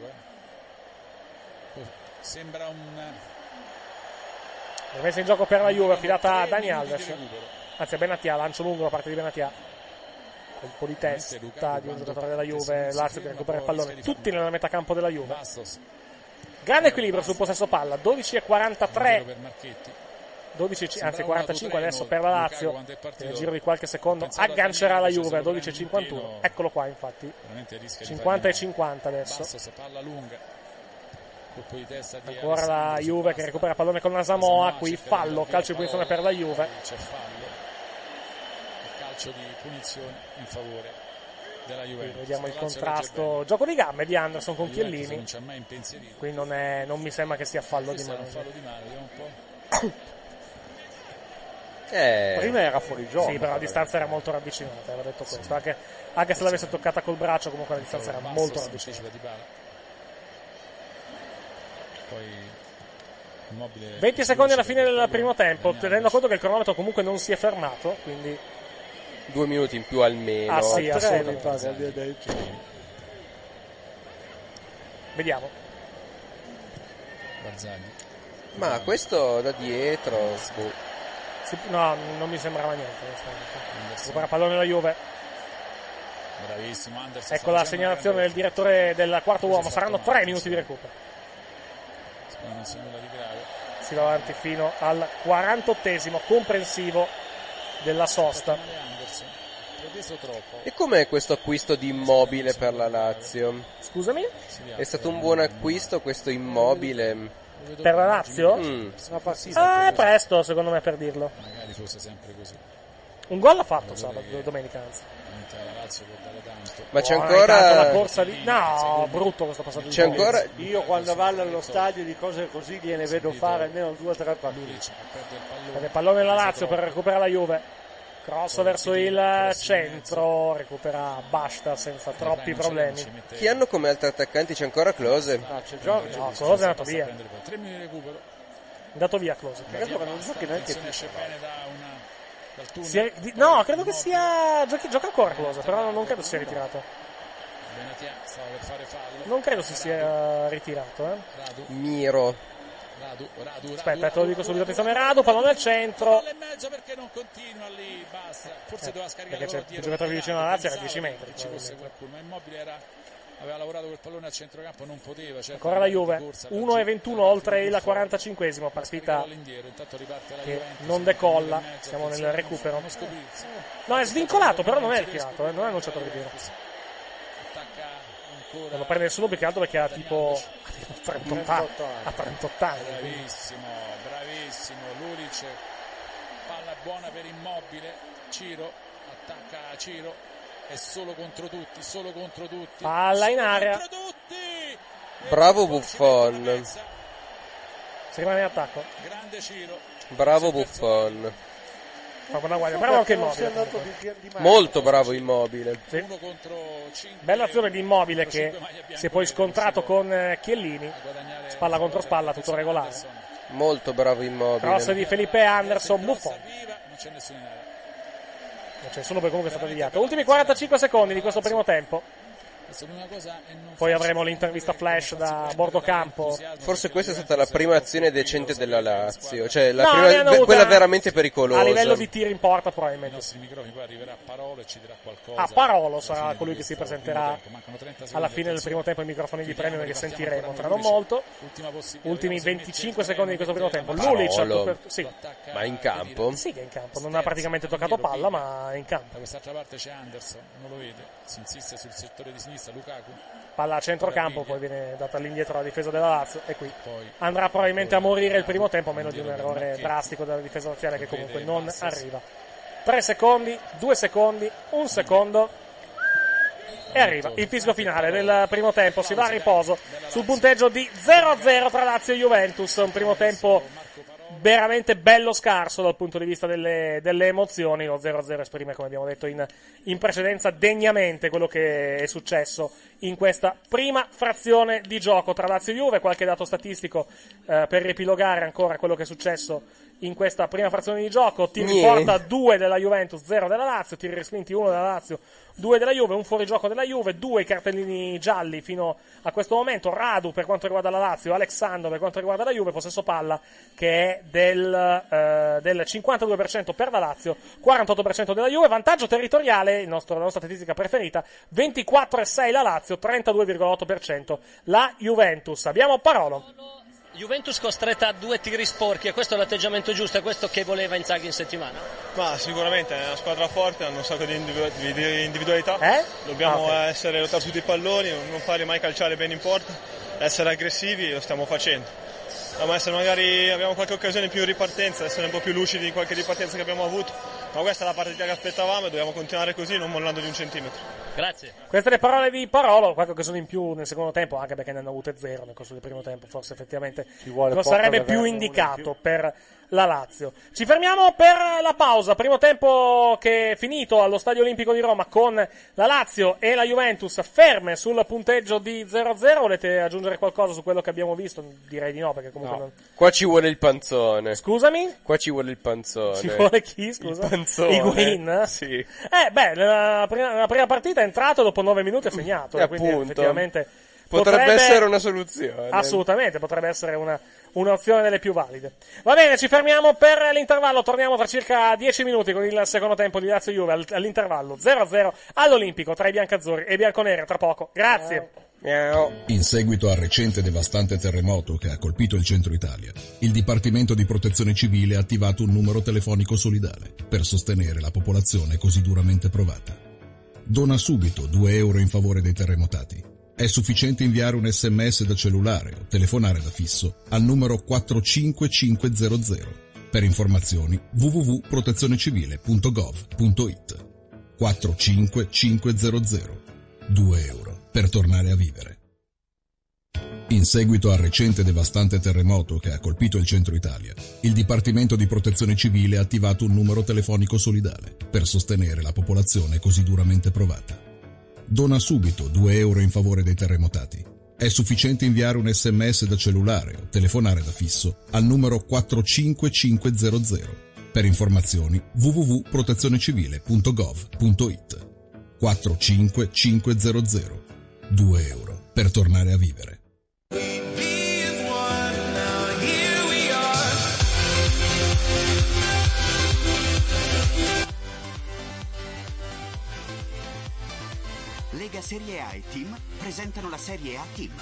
Sembra un rimessa in gioco per la Juve, affidata a Dani Alves, anzi a Benatia, lancio lungo da parte di Benatia, colpo di testa di un giocatore della Juve, Lazio che recupera il pallone, tutti nella metà campo della Juve. Grande equilibrio sul possesso palla, 12-43. 45 adesso per la Lazio, nel giro di qualche secondo aggancerà la Juve a 12-51, eccolo qua infatti, 50-50 adesso. Ancora la Juve che recupera pallone con Asamoah, qui fallo, calcio di punizione per la Juve. C'è fallo, calcio di punizione in favore della Juve. Vediamo il contrasto, gioco di gambe di Anderson con Chiellini, qui non mi sembra che sia fallo di mano. Prima era fuori gioco. Sì, però la distanza era molto ravvicinata, aveva detto questo. Anche se l'avesse toccata col braccio, comunque la distanza era molto ravvicinata. Poi 20 secondi alla fine del primo tempo, tenendo conto che il cronometro comunque non si è fermato, quindi 2 minuti in più almeno. Ah sì, assolutamente. Vediamo. Barzagli. Ma questo da dietro no, non mi sembrava niente. Recupera pallone la Juve. Bravissimo Anderson. Ecco la segnalazione del direttore del quarto uomo, saranno 3 minuti di recupero. Non c'è nulla di grave. Si va avanti fino al 48esimo comprensivo della sosta. E com'è questo acquisto di Immobile per la Lazio? Scusami? È stato un buon acquisto questo Immobile? Per la Lazio? È presto secondo me per dirlo. Magari fosse sempre così. Un gol l'ha fatto domenica anzi. La Lazio può dare tanto. Ma c'è ancora la corsa di... No, brutto questo passaggio. C'è ancora... Io quando vado allo stadio di cose così gliene vedo fare almeno 2 o 3 partite. Il pallone la Lazio per recuperare la Juve. Cross verso il centro, recupera Basta senza troppi problemi. Chi hanno come altri attaccanti? C'è ancora Klose? C'è Giorgio. No, Klose è andato via. 3 minuti di recupero. Andato via Klose. Credo che non giochi neanche più. No, credo che sia... Gioca ancora Klose, però non credo sia ritirato. Benatia stava per fare fallo. Non credo si sia ritirato. Miro. Radu, aspetta, te lo dico subito, attenzione Radu, pallone al centro. Palla in mezzo perché non continua lì, basta. Forse doveva scaricare perché il giocatore vicino alla Lazio era a 10 metri. Ci fosse qualcuno, ma Immobile aveva lavorato quel pallone al centrocampo, non poteva. Ancora la Juve, 1-21 oltre il 45esimo, partita che non decolla, siamo nel recupero. No, è svincolato, però non è ritirato, non è annunciato il ritiro. Non lo prende nessuno perché ha tipo 38 anni. Bravissimo Lulic, palla buona per Immobile, Ciro attacca Ciro, è solo contro tutti. Palla in area. Bravo Buffon. Si rimane in attacco. Grande Ciro. Bravo Buffon. Bravo anche Immobile. Molto bravo Immobile. Sì. Bella azione di Immobile che si è poi scontrato con Chiellini. Spalla contro spalla, tutto regolare. Molto bravo Immobile. Cross di Felipe Anderson, Buffon. Non c'è nessuno in area. Non c'è nessuno perché comunque è stato deviato. Ultimi 45 secondi di questo primo tempo. Poi avremo l'intervista flash da bordo campo. Forse questa è stata la prima azione decente della Lazio, cioè la prima, quella veramente pericolosa. A livello di tiro in porta probabilmente. Poi arriverà Parolo e ci dirà qualcosa. Parolo sarà colui che si presenterà alla fine del primo tempo ai microfoni di premio che sentiremo tra non molto. Ultimi 25 secondi di questo primo tempo. Lulic, sì. Ma è in campo? Sì, che è in campo. Non ha praticamente toccato palla, ma è in campo. Da quest'altra parte c'è Anderson, non lo vede. Si insiste sul settore di sinistra. Lukaku. Palla a centrocampo, poi viene data all'indietro la difesa della Lazio e qui andrà probabilmente a morire il primo tempo, a meno di un errore drastico della difesa laziale che comunque non arriva. 3 secondi, 2 secondi, 1 secondo e arriva il fischio finale del primo tempo. Si va a riposo sul punteggio di 0-0 tra Lazio e Juventus, un primo tempo veramente bello scarso dal punto di vista delle emozioni. Lo 0-0 esprime, come abbiamo detto in precedenza, degnamente quello che è successo in questa prima frazione di gioco tra Lazio e Juve. Qualche dato statistico per riepilogare ancora quello che è successo in questa prima frazione di gioco. Tiri in porta 2 della Juventus, 0 della Lazio, tiri respinti 1 della Lazio, 2 della Juve, un fuorigioco della Juve, 2 cartellini gialli fino a questo momento. Radu per quanto riguarda la Lazio, Alexandro per quanto riguarda la Juve, possesso palla che è del 52% per la Lazio, 48% della Juve, vantaggio territoriale, la nostra statistica preferita, 24,6 la Lazio, 32,8% la Juventus. Abbiamo Parolo. Juventus costretta a 2 tiri sporchi, e questo è l'atteggiamento giusto, è questo che voleva Inzaghi in settimana? Ma sicuramente è una squadra forte, hanno un sacco di individualità, dobbiamo lottare su tutti i palloni, non farli mai calciare bene in porta, essere aggressivi, lo stiamo facendo. Dobbiamo essere abbiamo qualche occasione in più in ripartenza, essere un po' più lucidi in qualche ripartenza che abbiamo avuto, ma questa è la partita che aspettavamo e dobbiamo continuare così, non mollando di un centimetro. Grazie. Queste le parole di Parolo, qualche occasione in più nel secondo tempo, anche perché ne hanno avute 0 nel corso del primo tempo, forse effettivamente non sarebbe più indicato per la Lazio. Ci fermiamo per la pausa, primo tempo che è finito allo Stadio Olimpico di Roma con la Lazio e la Juventus ferme sul punteggio di 0-0. Volete aggiungere qualcosa su quello che abbiamo visto? Direi di no, perché comunque non... Qua ci vuole il panzone. Scusami? Qua ci vuole il panzone. Ci vuole chi, scusa? Il panzone. Higuain? Sì. La prima partita è entrato, dopo 9 minuti ha segnato, quindi effettivamente potrebbe essere una soluzione. Assolutamente, potrebbe essere un'opzione delle più valide. Va bene, ci fermiamo per l'intervallo, torniamo tra circa 10 minuti con il secondo tempo di Lazio Juve all'intervallo 0-0 all'Olimpico tra i biancazzurri e i bianconeri, tra poco. Grazie. In seguito al recente devastante terremoto che ha colpito il centro Italia, il Dipartimento di Protezione Civile ha attivato un numero telefonico solidale per sostenere la popolazione così duramente provata. Dona subito 2 euro in favore dei terremotati. È sufficiente inviare un SMS da cellulare o telefonare da fisso al numero 45500. Per informazioni www.protezionecivile.gov.it. 45500. 2 euro per tornare a vivere. In seguito al recente devastante terremoto che ha colpito il centro Italia, il Dipartimento di Protezione Civile ha attivato un numero telefonico solidale per sostenere la popolazione così duramente provata. Dona subito 2 euro in favore dei terremotati. È sufficiente inviare un SMS da cellulare o telefonare da fisso al numero 45500. Per informazioni www.protezionecivile.gov.it. 45500. 2 euro per tornare a vivere. Lega Serie A e Team presentano la Serie A Team.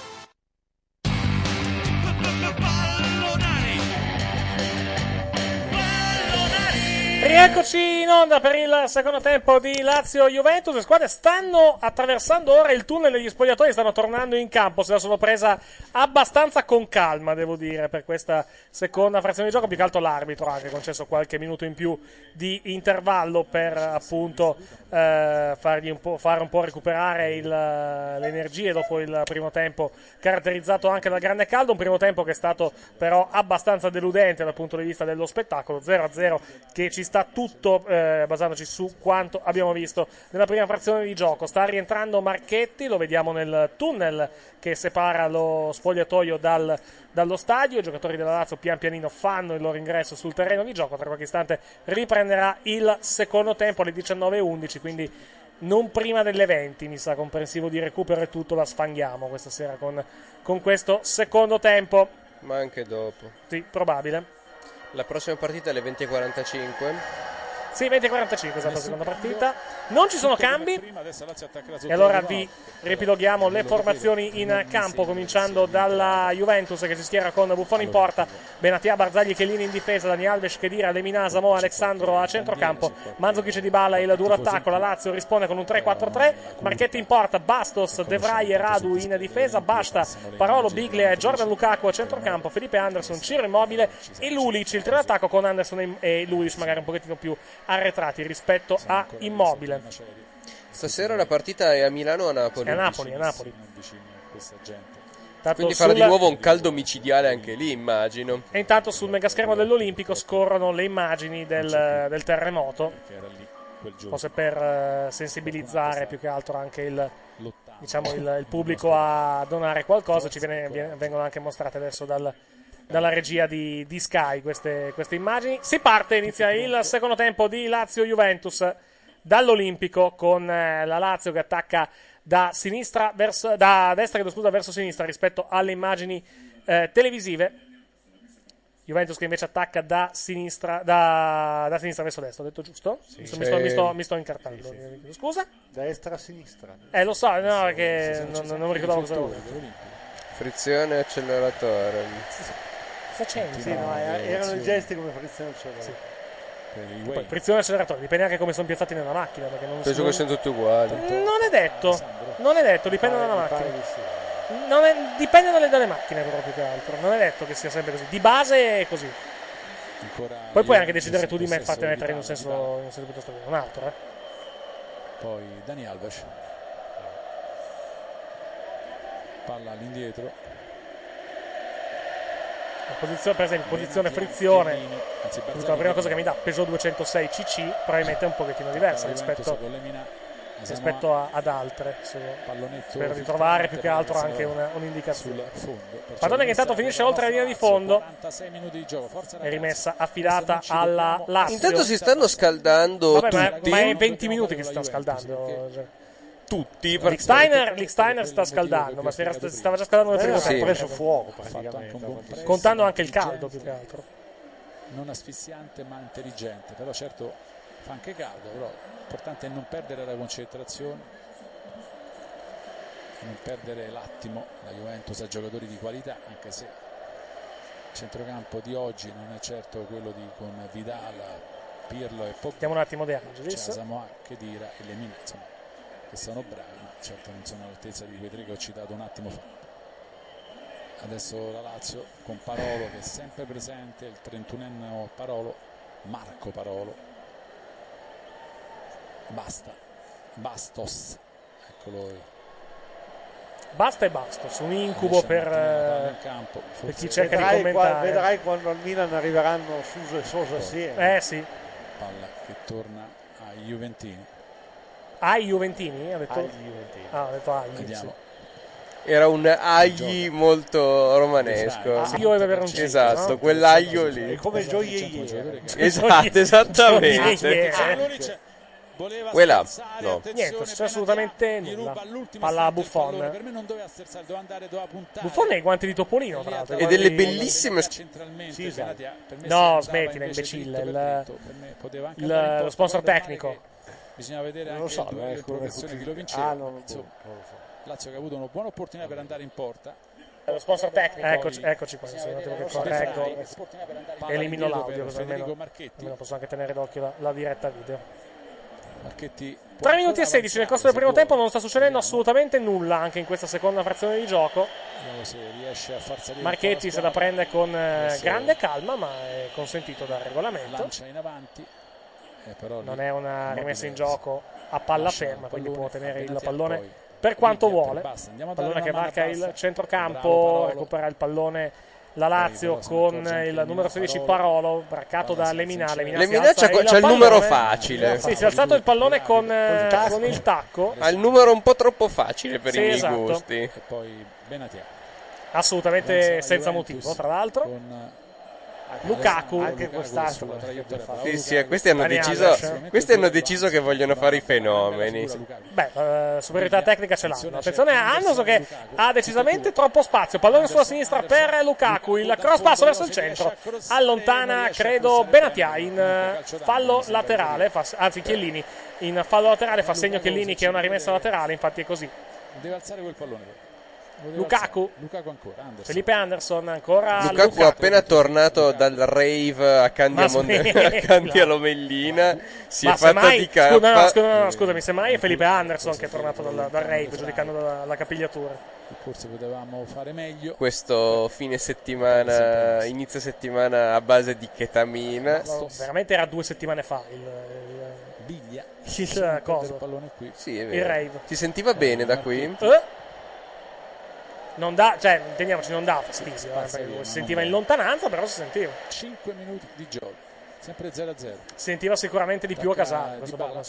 Rieccoci in onda per il secondo tempo di Lazio-Juventus. Le squadre stanno attraversando ora il tunnel degli spogliatoi, stanno tornando in campo, se la sono presa abbastanza con calma, devo dire, per questa seconda frazione di gioco. Più che altro l'arbitro ha anche concesso qualche minuto in più di intervallo per appunto fare un po' recuperare le energie dopo il primo tempo, caratterizzato anche dal grande caldo. Un primo tempo che è stato però abbastanza deludente dal punto di vista dello spettacolo, 0-0 che ci sta tutto basandoci su quanto abbiamo visto nella prima frazione di gioco. Sta rientrando Marchetti, lo vediamo nel tunnel che separa lo spogliatoio dallo stadio. I giocatori della Lazio pian pianino fanno il loro ingresso sul terreno di gioco. Tra qualche istante riprenderà il secondo tempo alle 19:11, quindi non prima delle 20, mi sa, comprensivo di recupero e tutto. La sfanghiamo questa sera con questo secondo tempo. Ma anche dopo. Sì, probabile. La prossima partita è alle 20:45. Sì, 20:45, esatto, la seconda partita. Non ci sono cambi. E allora vi riepiloghiamo le formazioni in campo, cominciando dalla Juventus che si schiera con Buffon in porta, Benatia, Barzagli, Chiellini in difesa, Dani Alves, Khedira, Lemina, Samoa, Alexandro a centrocampo, Mandzukic e Dybala il duro attacco. La Lazio risponde con un 3-4-3, Marchetti in porta, Bastos, De Vrij e Radu in difesa, Basta, Parolo, Biglia, Jordan Lukaku a centrocampo, Felipe Anderson, Ciro Immobile e Lulic, il trio d'attacco con Anderson e Lulic magari un pochettino più arretrati rispetto a Immobile. Stasera la partita è a Milano o a Napoli? È a Napoli. Quindi farà di nuovo un caldo micidiale anche lì, immagino. E intanto sul megaschermo dell'Olimpico scorrono le immagini del terremoto, forse per sensibilizzare più che altro anche il pubblico a donare qualcosa. Ci vengono anche mostrate adesso dalla regia di Sky queste immagini. Si parte, inizia il secondo tempo di Lazio-Juventus dall'Olimpico, con la Lazio che attacca da destra verso sinistra rispetto alle immagini televisive. Juventus che invece attacca da sinistra verso destra, ho detto giusto? Sì, mi sto incartando. Sì. Scusa? Da destra a sinistra. Lo so, no, perché non mi ricordavo cosa avevo detto. Frizione e acceleratore. Sì, no, erano i gesti come frizione e acceleratore. Sì. Poi frizione e acceleratore, dipende anche come sono piazzati nella macchina. Penso che siano tutti uguali. Non è detto, dipende dalla macchina. Dipende dalle macchine, però, più che altro. Non è detto che sia sempre così. Di base è così. Poi puoi anche decidere tu di farti mettere in un senso piuttosto che in un altro. Poi Dani Alves. Palla all'indietro. Per esempio, posizione frizione, la prima cosa che mi dà Peugeot 206 CC probabilmente è un pochettino diversa rispetto ad altre, per ritrovare più che altro anche un'indicazione. Pallone che intanto finisce oltre la linea di fondo, è rimessa affidata alla Lazio. Intanto si stanno scaldando tutti. Ma è 20 minuti che si stanno scaldando. Tutti. Lichtsteiner sta scaldando, ma si stava già scaldando nel primo tempo. Ha preso fuoco praticamente, contando anche il caldo più che altro. Non asfissiante ma intelligente, però certo fa anche caldo, però l'importante è non perdere la concentrazione, non perdere l'attimo. La Juventus ha giocatori di qualità, anche se il centrocampo di oggi non è certo quello con Vidal, Pirlo e Pogba. Vediamo un attimo De Angelis. C'è Samoa, Khedira e Lemina, insomma, che sono bravi, ma certo non sono all'altezza di quei tre che ho citato un attimo fa. Adesso la Lazio con Parolo che è sempre presente, il 31enne Marco Parolo. Bastos, eccolo. Basta e Bastos, un incubo per chi cerca di commentare. Vedrai quando al Milan arriveranno Suso e Sosa assieme. Sì. Palla che torna ai Juventini. Ai Juventini? Ha detto ai. Vediamo. Era un agli molto romanesco. Aglio e peperoncino. Esatto, quell'aglio lì. È come gioielliere. Esatto, esattamente. Quella, no. Niente, c'è assolutamente nulla. Palla a Buffon. Per me non doveva sterzare, doveva andare, doveva puntare. Buffon ha i guanti di Topolino, tra l'altro. E delle bellissime. No, smettila, imbecille. Lo sponsor tecnico. Bisogna vedere anche le progressioni di Lovicino. Non lo so. Lazio che ha avuto una buona opportunità per andare in porta. Lo sponsor tecnico. Eccoci qua. Correggo. Elimino l'audio, così almeno posso anche tenere d'occhio la diretta video. Marchetti 3 minuti e 16 nel corso del primo tempo, non sta succedendo assolutamente nulla anche in questa seconda frazione di gioco. Se riesce a far salire Marchetti se la prende con grande calma, ma è consentito dal regolamento. Lancia in avanti, però non è una rimessa in gioco a palla ferma, quindi può tenere il pallone per quanto vuole. Pallone che marca il centrocampo, recupera il pallone la Lazio con il numero 16 Parolo, braccato da Lemina. Lemina c'ha il numero facile. Sì, si è alzato il pallone con il tacco. Ha il numero un po' troppo facile per i miei esatto. gusti. E poi Benatia. Assolutamente senza motivo, tra l'altro. Lukaku anche quest'altro. Sì, questi hanno deciso che vogliono fare i fenomeni. Superiorità tecnica ce l'hanno. Attenzione a Anderson che ha decisamente troppo spazio. Pallone sulla sinistra per Lukaku. Il cross passo verso il centro. Allontana, credo, Benatia in fallo laterale. Anzi, Chiellini in fallo laterale. Fa segno Chiellini che è una rimessa laterale. Infatti è così. Deve alzare quel pallone. Lukaku ancora, Anderson. Felipe Anderson ancora. Lukaku appena tornato dal rave a Candia Lomellina si è fatta di K. Scusami, semmai è Felipe Anderson che è tornato dal rave giudicando la capigliatura. Forse potevamo fare meglio. Questo inizio settimana a base di chetamina. Veramente era 2 settimane fa Biglia. Il pallone qui. Sì, è vero. Il rave. Ti sentiva bene da qui? Non intendiamoci, non dà fastidio, si sentiva in lontananza, però si sentiva. 5 minuti di gioco, sempre 0-0. Si sentiva sicuramente di più a Casale.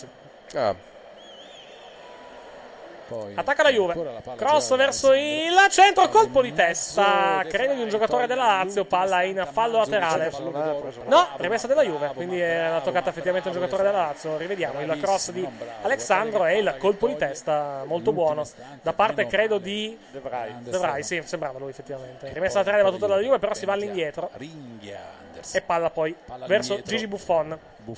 Attacca la Juve, cross verso il centro, colpo di testa, credo di un giocatore della Lazio, palla in fallo laterale. No, rimessa della Juve, quindi l'ha toccata effettivamente un giocatore della Lazio. Rivediamo il cross di Alexandro e il colpo di testa molto buono da parte, credo, di De Vrij. Sì, sembrava lui effettivamente. Rimessa laterale battuta dalla Juve, però si va all'indietro e palla poi verso Gigi Buffon.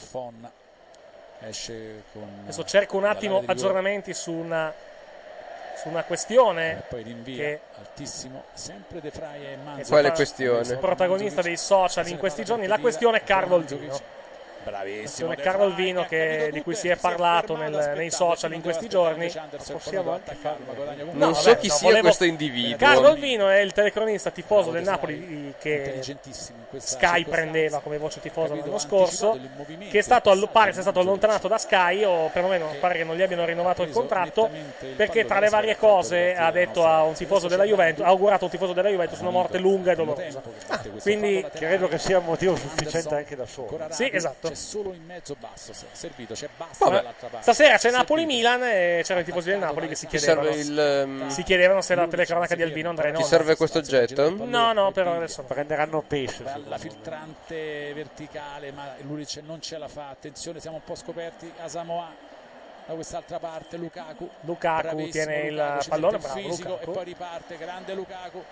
Esce con. Adesso cerco un attimo aggiornamenti su una questione poi rinvia altissimo, sempre De Vrij e Manzo. Quale questione? Il protagonista dei social in questi giorni, la questione Carlo Alvino. Bravissimo Carlo Alvino di cui si è parlato nei social in questi giorni. Possiamo anche farlo. Non so chi sia questo individuo. Carlo Alvino è il telecronista tifoso del Napoli che Sky prendeva come voce tifosa l'anno scorso, che pare sia stato allontanato da Sky, o perlomeno pare che non gli abbiano rinnovato il contratto, perché tra le varie cose ha detto a un tifoso della Juventus, ha augurato a un tifoso della Juventus una morte lunga e dolorosa. Quindi credo che sia un motivo sufficiente anche da solo. Sì, esatto. C'è solo in mezzo Basso servito, c'è Basso dall'altra parte. Stasera c'è Napoli-Milan e c'erano i tifosi del Napoli che si chiedevano se la telecronaca di Albino andrà in onda. Ti serve questo oggetto? No, però adesso prenderanno pesce. La filtrante verticale, ma Lulic non ce la fa. Attenzione, siamo un po' scoperti. Asamoah da quest'altra parte. Lukaku tiene il pallone, bravo fisico, e poi riparte. Grande Lukaku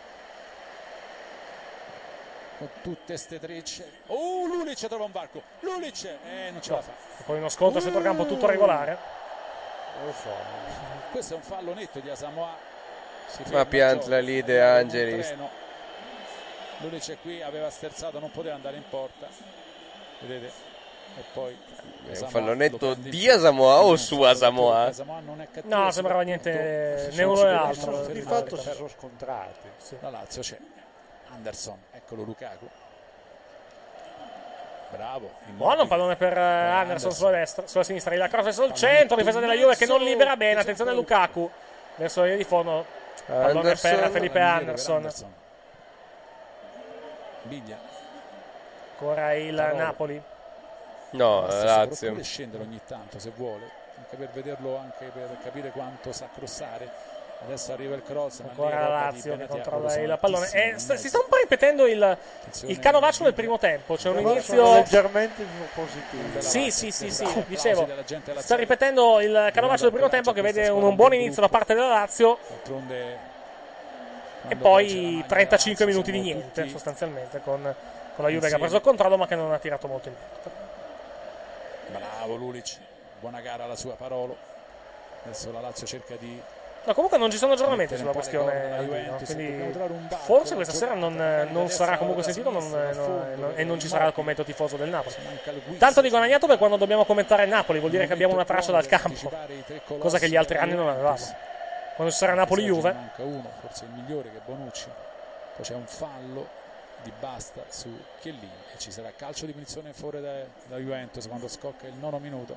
con tutte ste trecce. Lulic trova un varco. Lulic non ce la fa. Poi uno scontro a centrocampo tutto regolare. Non lo so. Questo è un fallo netto di Asamoah. Ma piantala lì De Angelis. Lulic qui aveva sterzato, non poteva andare in porta. Vedete? E poi è un fallo netto di Asamoah o su Asamoah? No, sembrava niente né uno né l'altro. Di fatto si sono scontrati. La Lazio c'è. Anderson, eccolo Lukaku. Bravo. Buono pallone per Anderson sulla destra, sulla sinistra. Il cross verso il centro, difesa della Juve che non libera bene. Attenzione a Lukaku verso la linea di fondo. Pallone per Felipe Anderson. Biglia. Ancora il Napoli. No, Lazio. Può scendere ogni tanto se vuole, anche per vederlo, anche per capire quanto sa crossare. Adesso arriva il cross, ancora la Lazio che controlla il pallone. Si sta un po' ripetendo il canovaccio del primo tempo. C'è un inizio leggermente positivo. Sì, dicevo. Sta ripetendo il canovaccio del primo tempo, che vede un buon inizio da parte della Lazio. E poi 35 minuti di niente, sostanzialmente, con la Juve che ha preso il controllo ma che non ha tirato molto in porta. Bravo Lulic, buona gara la sua Parolo. Adesso la Lazio cerca di. No, comunque non ci sono aggiornamenti sulla questione Albino, quindi forse questa sera non sarà comunque sentito e non ci sarà il commento tifoso del Napoli. Tanto di guadagnato per quando dobbiamo commentare il Napoli, vuol dire che abbiamo una traccia dal campo, cosa che gli altri anni non avevamo. Quando ci sarà Napoli-Juve manca uno, forse il migliore, che è Bonucci. Poi c'è un fallo di Basta su Chiellini e ci sarà calcio di punizione fuori da Juventus quando scocca il 9° minuto.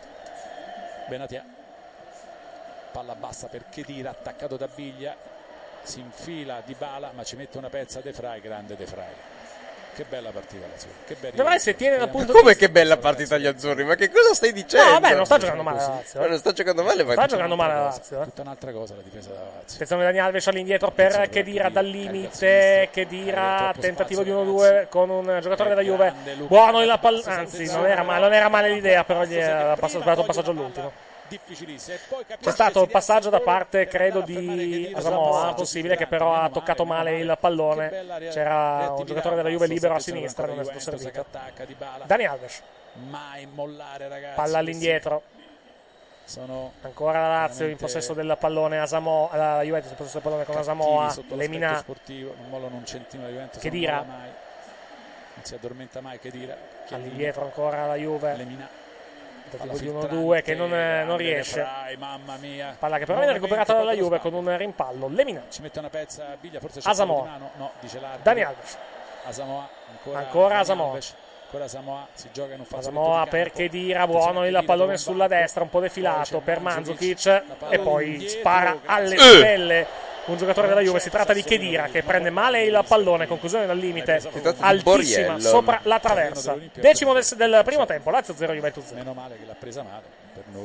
Benatia, palla bassa per Khedira, attaccato da Biglia. si infila Dybala, ma ci mette una pezza De Vrij, grande De Vrij. Che bella partita l'Azzurri. Che bella. De Vrij se tiene dal punto Come che bella partita gli azzurri? Ma che cosa stai dicendo? No, vabbè, non sta giocando male la Lazio. Non sta giocando male, ma sta giocando male la Lazio. Tutta un'altra cosa la difesa della Lazio. Attenzione Dani Alves all'indietro per Khedira dal limite. Khedira, tentativo di 1-2 con un giocatore della Juve. Buono il anzi, non era male l'idea, però gli ha sbagliato un passaggio all'ultimo. C'è stato il passaggio da parte, credo, di Asamoah, possibile, che però ha toccato male il pallone. C'era un giocatore della Juve libero a sinistra, non è stato servito. Dani Alves, palla all'indietro. Ancora la Lazio in possesso del pallone, Asamoah, la Juventus in possesso del pallone con Asamoah, Lemina, Khedira, non si addormenta mai Khedira, all'indietro ancora la Juve. Tentativo di 1-2 che non riesce. Mamma mia. Palla che però viene recuperata dalla Juve con un rimpallo. Lemina. Ci mette una pezza Biglia, forse c'è Asamoah. No, dice l'arbitro. Dani Alves. Asamoah, ancora Asamoah. Ancora Asamoah, si gioca in un Asamoah per Khedira, buono il pallone sulla destra, un po' defilato per Mandzukic e poi spara alle stelle. Un giocatore della Juve, si tratta di Khedira che prende male il pallone, conclusione dal limite altissima sopra la traversa. Decimo del primo tempo, Lazio 0 Juventus 0. Meno male che l'ha presa male per noi.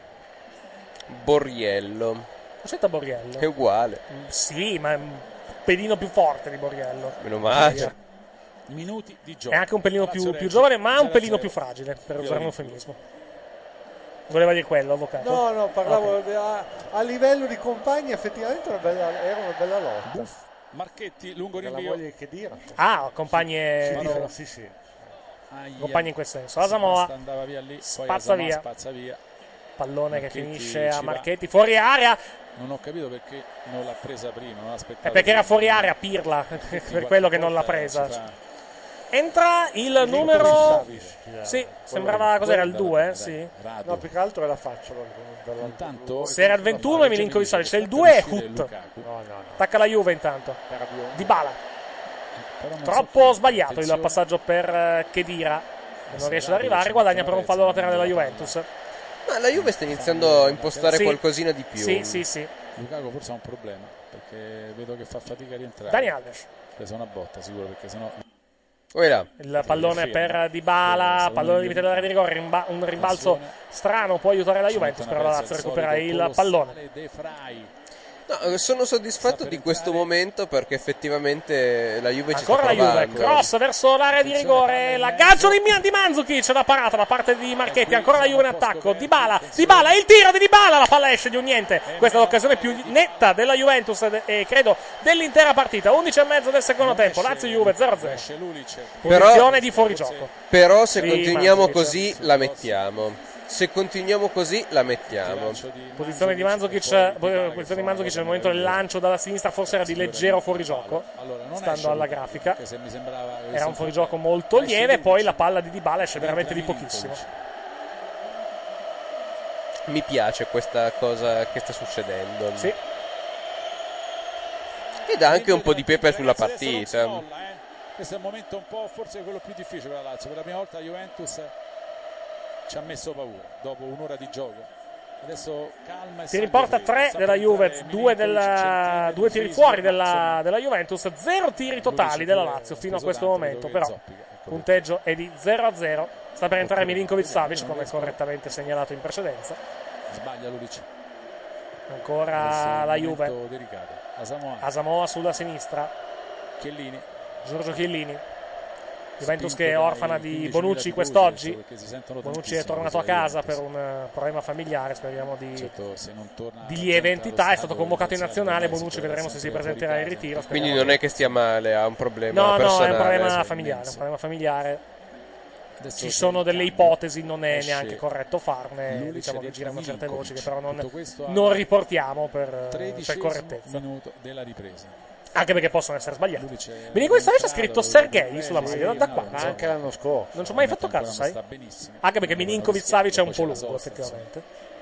Borriello. Aspetta Borriello. È uguale. Sì, ma è un pelino più forte di Borriello. Meno male. Minuti di gioco. È anche un pelino più giovane, ma un pelino più fragile, per usare un eufemismo. Voleva dire quello, avvocato? No, parlavo a livello di compagni, effettivamente era una bella lotta. Marchetti, lungo rinvio. La moglie che dire. Compagni sì. Compagni in quel senso. Asamoah andava via lì, spazza via. Marchetti Pallone che finisce a Marchetti, fuori area. Non ho capito perché non l'ha presa prima, non l'aspettavo. È perché era fuori area Pirla, per quello che non l'ha presa. Entra il numero. Sì, sembrava cos'era il 2? Sì. No, più che altro è la faccia. Intanto se era il 21 è Milinkovic Savic, se il 2 è Hut. Attacca la Juve intanto. Dybala. Troppo sbagliato il passaggio per Khedira. Non riesce ad arrivare, guadagna per un fallo laterale della Juventus. Ma la Juve sta iniziando a impostare qualcosina di più. Sì. Lukaku forse ha un problema, perché vedo che fa fatica a rientrare. Dani Alves. Ha preso una botta sicuro, perché sennò. Il pallone per Dybala, pallone limite dell'area di rigore, un rimbalzo strano può aiutare la Juventus, però la Lazio recupera il pallone. No, sono soddisfatto di questo momento perché effettivamente la Juve ci sta provando. Ancora la Juve, cross verso l'area di rigore, l'aggancio di Mandzukic, la parata da parte di Marchetti, ancora la Juve in attacco, Dybala, il tiro di Dybala, la palla esce di un niente, questa è l'occasione più netta della Juventus e credo dell'intera partita, 11:30 del secondo tempo, Lazio-Juve 0-0, posizione di fuorigioco. Però se continuiamo così la mettiamo. Se continuiamo così la mettiamo. Posizione di Mandzukic nel momento del lancio dalla sinistra forse era di leggero fuorigioco, stando alla grafica. Era un fuorigioco molto lieve, poi la palla di Dybala esce veramente di pochissimo. Mi piace questa cosa che sta succedendo. Sì. E dà anche un po' di pepe sulla partita. Questo è il momento un po' forse quello più difficile per la Lazio. Per la prima volta la Juventus ci ha messo paura dopo un'ora di gioco. Adesso calma. Si riporta 3 della Juve, 2 tiri fuori della Juventus, 0 tiri totali della Lazio fino a questo momento, però il punteggio è di 0-0. Sta per entrare Milinkovic Savic, come correttamente segnalato in precedenza. Sbaglia Lulic. Ancora la Juve. Asamoah sulla sinistra. Giorgio Chiellini. Juventus che è orfana di Bonucci quest'oggi. Bonucci è tornato a casa per un problema familiare, speriamo di lieve entità, è stato convocato in nazionale. Bonucci vedremo se si presenterà in ritiro. Quindi non è che stia male, ha un problema personale. No, è un problema familiare. Ci sono delle ipotesi, non è neanche corretto farne, diciamo che girano certe voci che però non riportiamo per correttezza. Minuto della ripresa. Anche perché possono essere sbagliati. Milinkovic Savic ha scritto Sergei sulla maglia, da quando? Anche l'anno scorso. Non ci ho mai fatto caso, sai? Anche perché Milinkovic Savic è un po' lungo, effettivamente.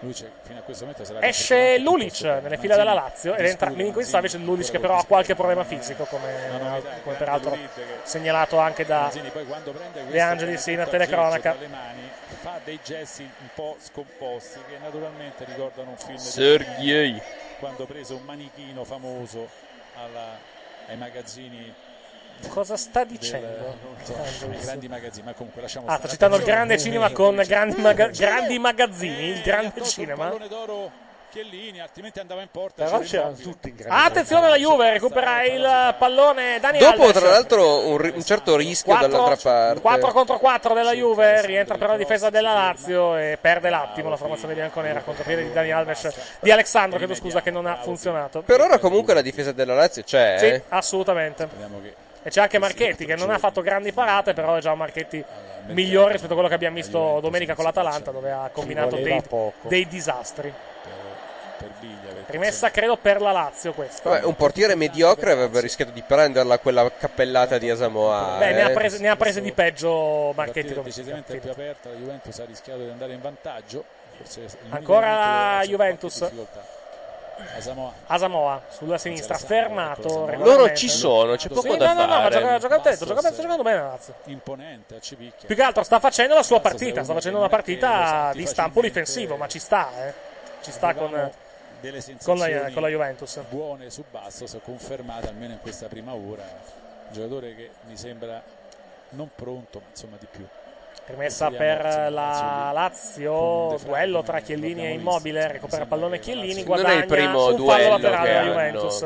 Esce Lulic nelle file della Lazio ed entra Milinkovic Savic, Lulic che però ha qualche problema fisico, come peraltro segnalato anche da De Angelis in telecronaca. Fa dei gesti un po' scomposti che naturalmente ricordano un film Sergei, quando prese un manichino famoso ai magazzini. Cosa sta dicendo? I grandi magazzini, ma comunque lasciamo sta citando il grande cinema con grandi magazzini, il grande cinema. Pallone d'oro Chiellini, altrimenti andava in porta. Però c'erano tutti in grande. Attenzione, la Juve recupera il pallone. Dani Dopo, Alves. tra l'altro, un certo rischio dall'altra parte. 4 contro 4 della Juve, rientra però la difesa della Lazio e perde l'attimo la formazione bianconera, contropiede di Dani Alves, di Alessandro, chiedo scusa, che non ha funzionato. Per ora comunque la difesa della Lazio c'è. Sì, assolutamente. E c'è anche Marchetti che non ha fatto grandi parate, però è già un Marchetti migliore rispetto a quello che abbiamo visto domenica con l'Atalanta, dove ha combinato dei disastri. Rimessa credo per la Lazio questa. Vabbè, un portiere mediocre avrebbe rischiato di prenderla quella cappellata di Asamoah. Beh, ne ha prese di peggio Marchetti. Decisamente più aperta, la Juventus ha rischiato di andare in vantaggio. Forse ancora la Juventus. Asamoah sulla sinistra, fermato. Loro ci sono, c'è poco da fare. Ma gioca attento, sta giocando bene la Lazio. Imponente, Cipicchia. Più che altro sta facendo la sua partita, sta facendo una partita di stampo difensivo, ma ci sta, ci sta con la Juventus. Buone su Bastos, confermate almeno in questa prima ora. Un giocatore che mi sembra non pronto, ma insomma di più. Rimessa per la Lazio, duello tra Chiellini e Immobile, recupera il pallone Chiellini, guadagna il primo un duello fallo laterale che della Juventus.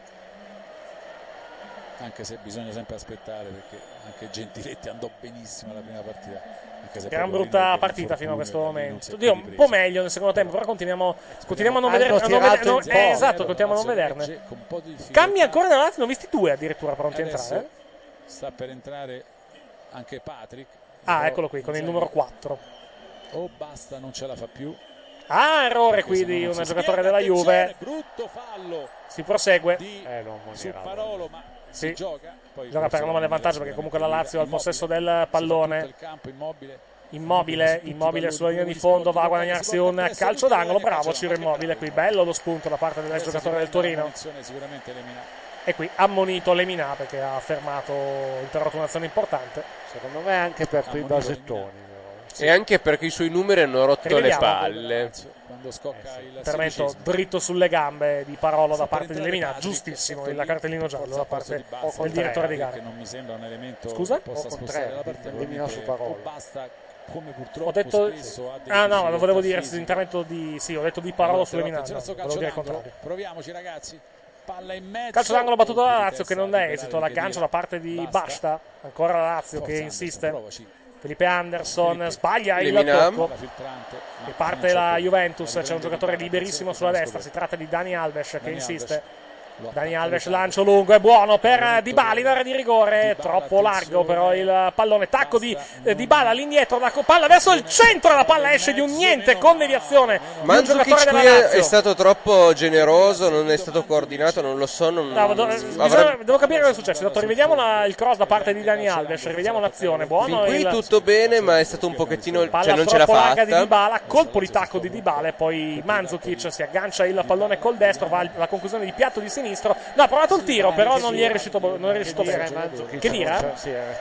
Anche se bisogna sempre aspettare, perché anche Gentiletti andò benissimo la prima partita. Gran brutta partita fino a questo momento. Un po' meglio nel secondo tempo, però continuiamo a non vederne. Esatto, continuiamo a non vederne. Cambia ancora nella Lazio, ne ho visti due addirittura pronti a entrare. Sta per entrare anche Patrick. Eccolo qui, con il numero 4. Basta, non ce la fa più. Errore qui di un giocatore della Juve. Brutto fallo. Si prosegue. Su Parolo, ma si gioca. Gioca per nome del vantaggio, perché comunque la Lazio ha il possesso del pallone. Immobile sulla linea di fondo, va a guadagnarsi un calcio d'angolo. Bravo Ciro Immobile, qui bello lo spunto da parte del giocatore del Torino. E qui ammonito Lemina, perché ha fermato, interrotto un'azione importante. Secondo me anche per quei basettoni. E anche perché i suoi numeri hanno rotto le palle. Quando scocca il intervento dritto sulle gambe di Parolo da parte di Lemina, giustissimo il cartellino giallo da parte del direttore di gara. Non mi sembra un elemento scusa? che possa spostare la partita. Lemina su Parolo. Basta, come purtroppo ho detto spesso no, lo volevo dire l'intervento di ho detto di Parolo su Lemina, volevo dire il contrario. Proviamoci ragazzi. Palla in mezzo. Calcio d'angolo battuto dalla Lazio che non dà esito, l'aggancio da parte di Basta, ancora la Lazio che insiste. Felipe Anderson sbaglia il tocco, riparte la Juventus, c'è un giocatore liberissimo sulla destra, si tratta di Dani Alves che insiste. Dani Alves, lancio lungo, è buono per Dybala in area di rigore, troppo largo però il pallone, tacco di Dybala all'indietro, la palla verso il centro, la palla esce di un niente con deviazione. Mandzukic qui è stato troppo generoso, non è stato coordinato, non lo so. Devo capire cosa è successo. Rivediamo il cross da parte di Dani Alves, rivediamo l'azione, buono. Fin qui tutto bene, ma è stato un pochettino, palla non ce l'ha fatta. Di Dybala, colpo di tacco di Dybala e poi Mandzukic si aggancia il pallone col destro, va alla conclusione di piatto di sinistro. No, ha provato il tiro, però non è riuscito bene. Che dire?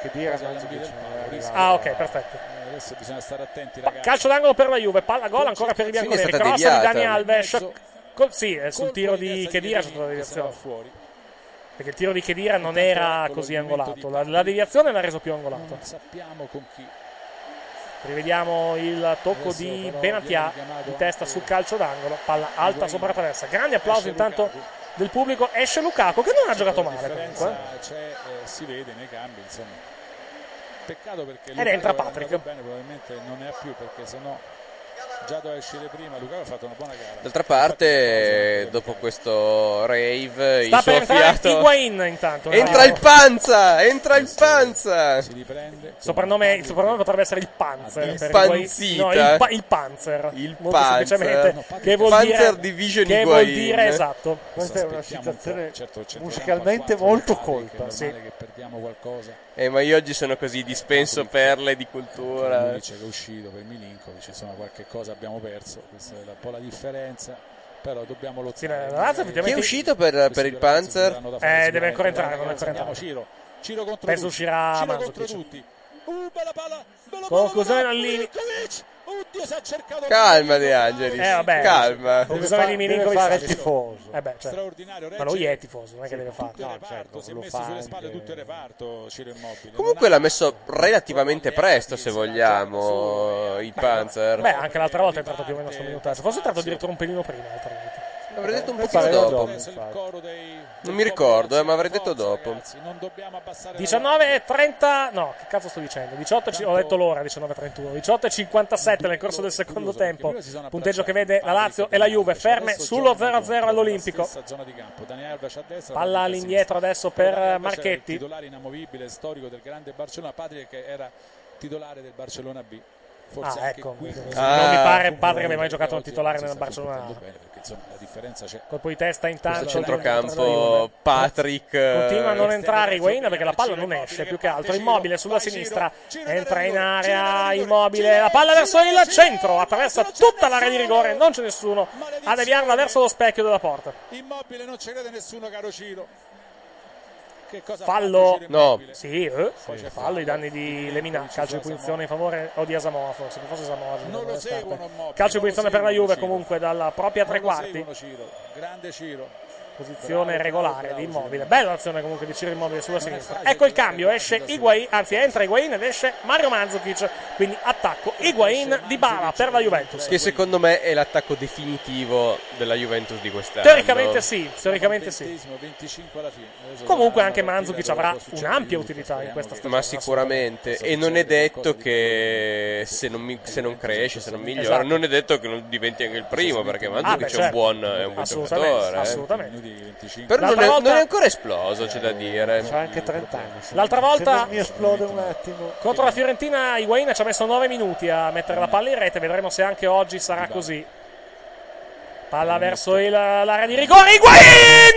Ok, perfetto. Adesso bisogna stare attenti, ragazzi. Calcio d'angolo per la Juve, palla gol ancora per i bianconeri. Cross di Dani Alves. Sul tiro di Khedira è stata la deviazione. Perché il tiro di Khedira non era così angolato. La deviazione l'ha reso più angolato. Non sappiamo con chi. Rivediamo il tocco di Benatia di testa sul calcio d'angolo, palla alta sopra traversa. Grande applauso intanto del pubblico. Esce Lukaku che non ha giocato male comunque. Si vede nei cambi, insomma. Peccato perché ed entra Patrick. Bene, probabilmente non ne ha più, perché sennò già doveva uscire prima. Lukaku ha fatto una buona gara. D'altra parte, dopo questo rave, sta il suo per entrare fiato Higuain intanto. Entra il Panza. Si riprende. Il soprannome potrebbe essere il Panzer. Il Panzita. No, il Panzer. Il Panzer. Semplicemente. Che vuol Panzer dire, Division che vuol dire esatto. Questa è una citazione musicalmente molto colta. Sì. Che perdiamo qualcosa. Ma io oggi sono così dispenso perle di cultura. Che è uscito per Milinkovic, insomma qualche cosa abbiamo perso, questa è un po' la differenza, però dobbiamo lottare. Chi è uscito per il Panzer? Deve ancora entrare, Ciro contro penso uscirà Ciro contro tutti. Bella palla, conclusione Nallini. Oddio, si è cercato Calma De Angelis, vabbè, calma. Bisogna di Milinkovic fare il tifoso. Straordinario, ma lui è tifoso, non è che deve fare. Tutto il reparto, si è messo sulle spalle tutto il reparto Ciro Immobile. Comunque l'ha messo relativamente presto, se vogliamo, il Panzer. Beh, anche l'altra volta è entrato più o meno sto minutaggio. Forse è entrato addirittura un pelino prima l'altra volta. Avrei detto un pochino dopo. Non mi ricordo, ma avrei detto dopo. 19:30, no, che cazzo sto dicendo? 18, ho detto l'ora, 19:31. 18:57 nel corso del secondo tempo. Punteggio che vede la Lazio e la Juve ferme sullo 0-0 all'Olimpico. Palla all'indietro adesso per Marchetti. Titolare inamovibile, storico del grande Barcellona, padre che era titolare del Barcellona B. Forse ecco. Non mi pare padre che abbia mai giocato un titolare nel Barcellona. La differenza c'è. Colpo di testa intanto. Centrocampo Patrick. Continua a non entrare Higuaín perché la palla non esce, più che altro. Immobile sulla sinistra, entra in area Immobile, la palla verso il centro, attraversa tutta l'area di rigore, non c'è nessuno a deviarla verso lo specchio della porta. Immobile, non ci crede nessuno, caro Ciro. Che cosa fallo? No. Sì, fallo ai danni di Lemina. Calcio di punizione in favore o di Asamoah, forse Asamoah. Non lo seguono. Calcio di punizione per la Juve comunque dalla propria tre quarti. Grande Ciro. Posizione regolare di Immobile. Bella azione comunque di Ciro Immobile sulla sinistra. Ecco il cambio, esce Higuaín, anzi entra Higuaín ed esce Mario Mandzukic. Quindi attacco Higuaín, Dybala per la Juventus. Che secondo me è l'attacco definitivo della Juventus di quest'anno. Teoricamente sì, teoricamente sì. 25 alla fine. Comunque anche Mandzukic avrà un'ampia utilità in questa stagione. Ma sicuramente, e non è detto che se non cresce, se non migliora, esatto. Non è detto che non diventi anche il primo, perché Mandzukic è un buon giocatore. Assolutamente. Però non è ancora esploso, c'è da dire. C'ha anche 30 anni. L'altra volta mi esplode un attimo. Contro la Fiorentina Higuaín ci ha messo 9 minuti a mettere la palla in rete, vedremo se anche oggi sarà così. Palla verso l'area di rigore, Higuaín!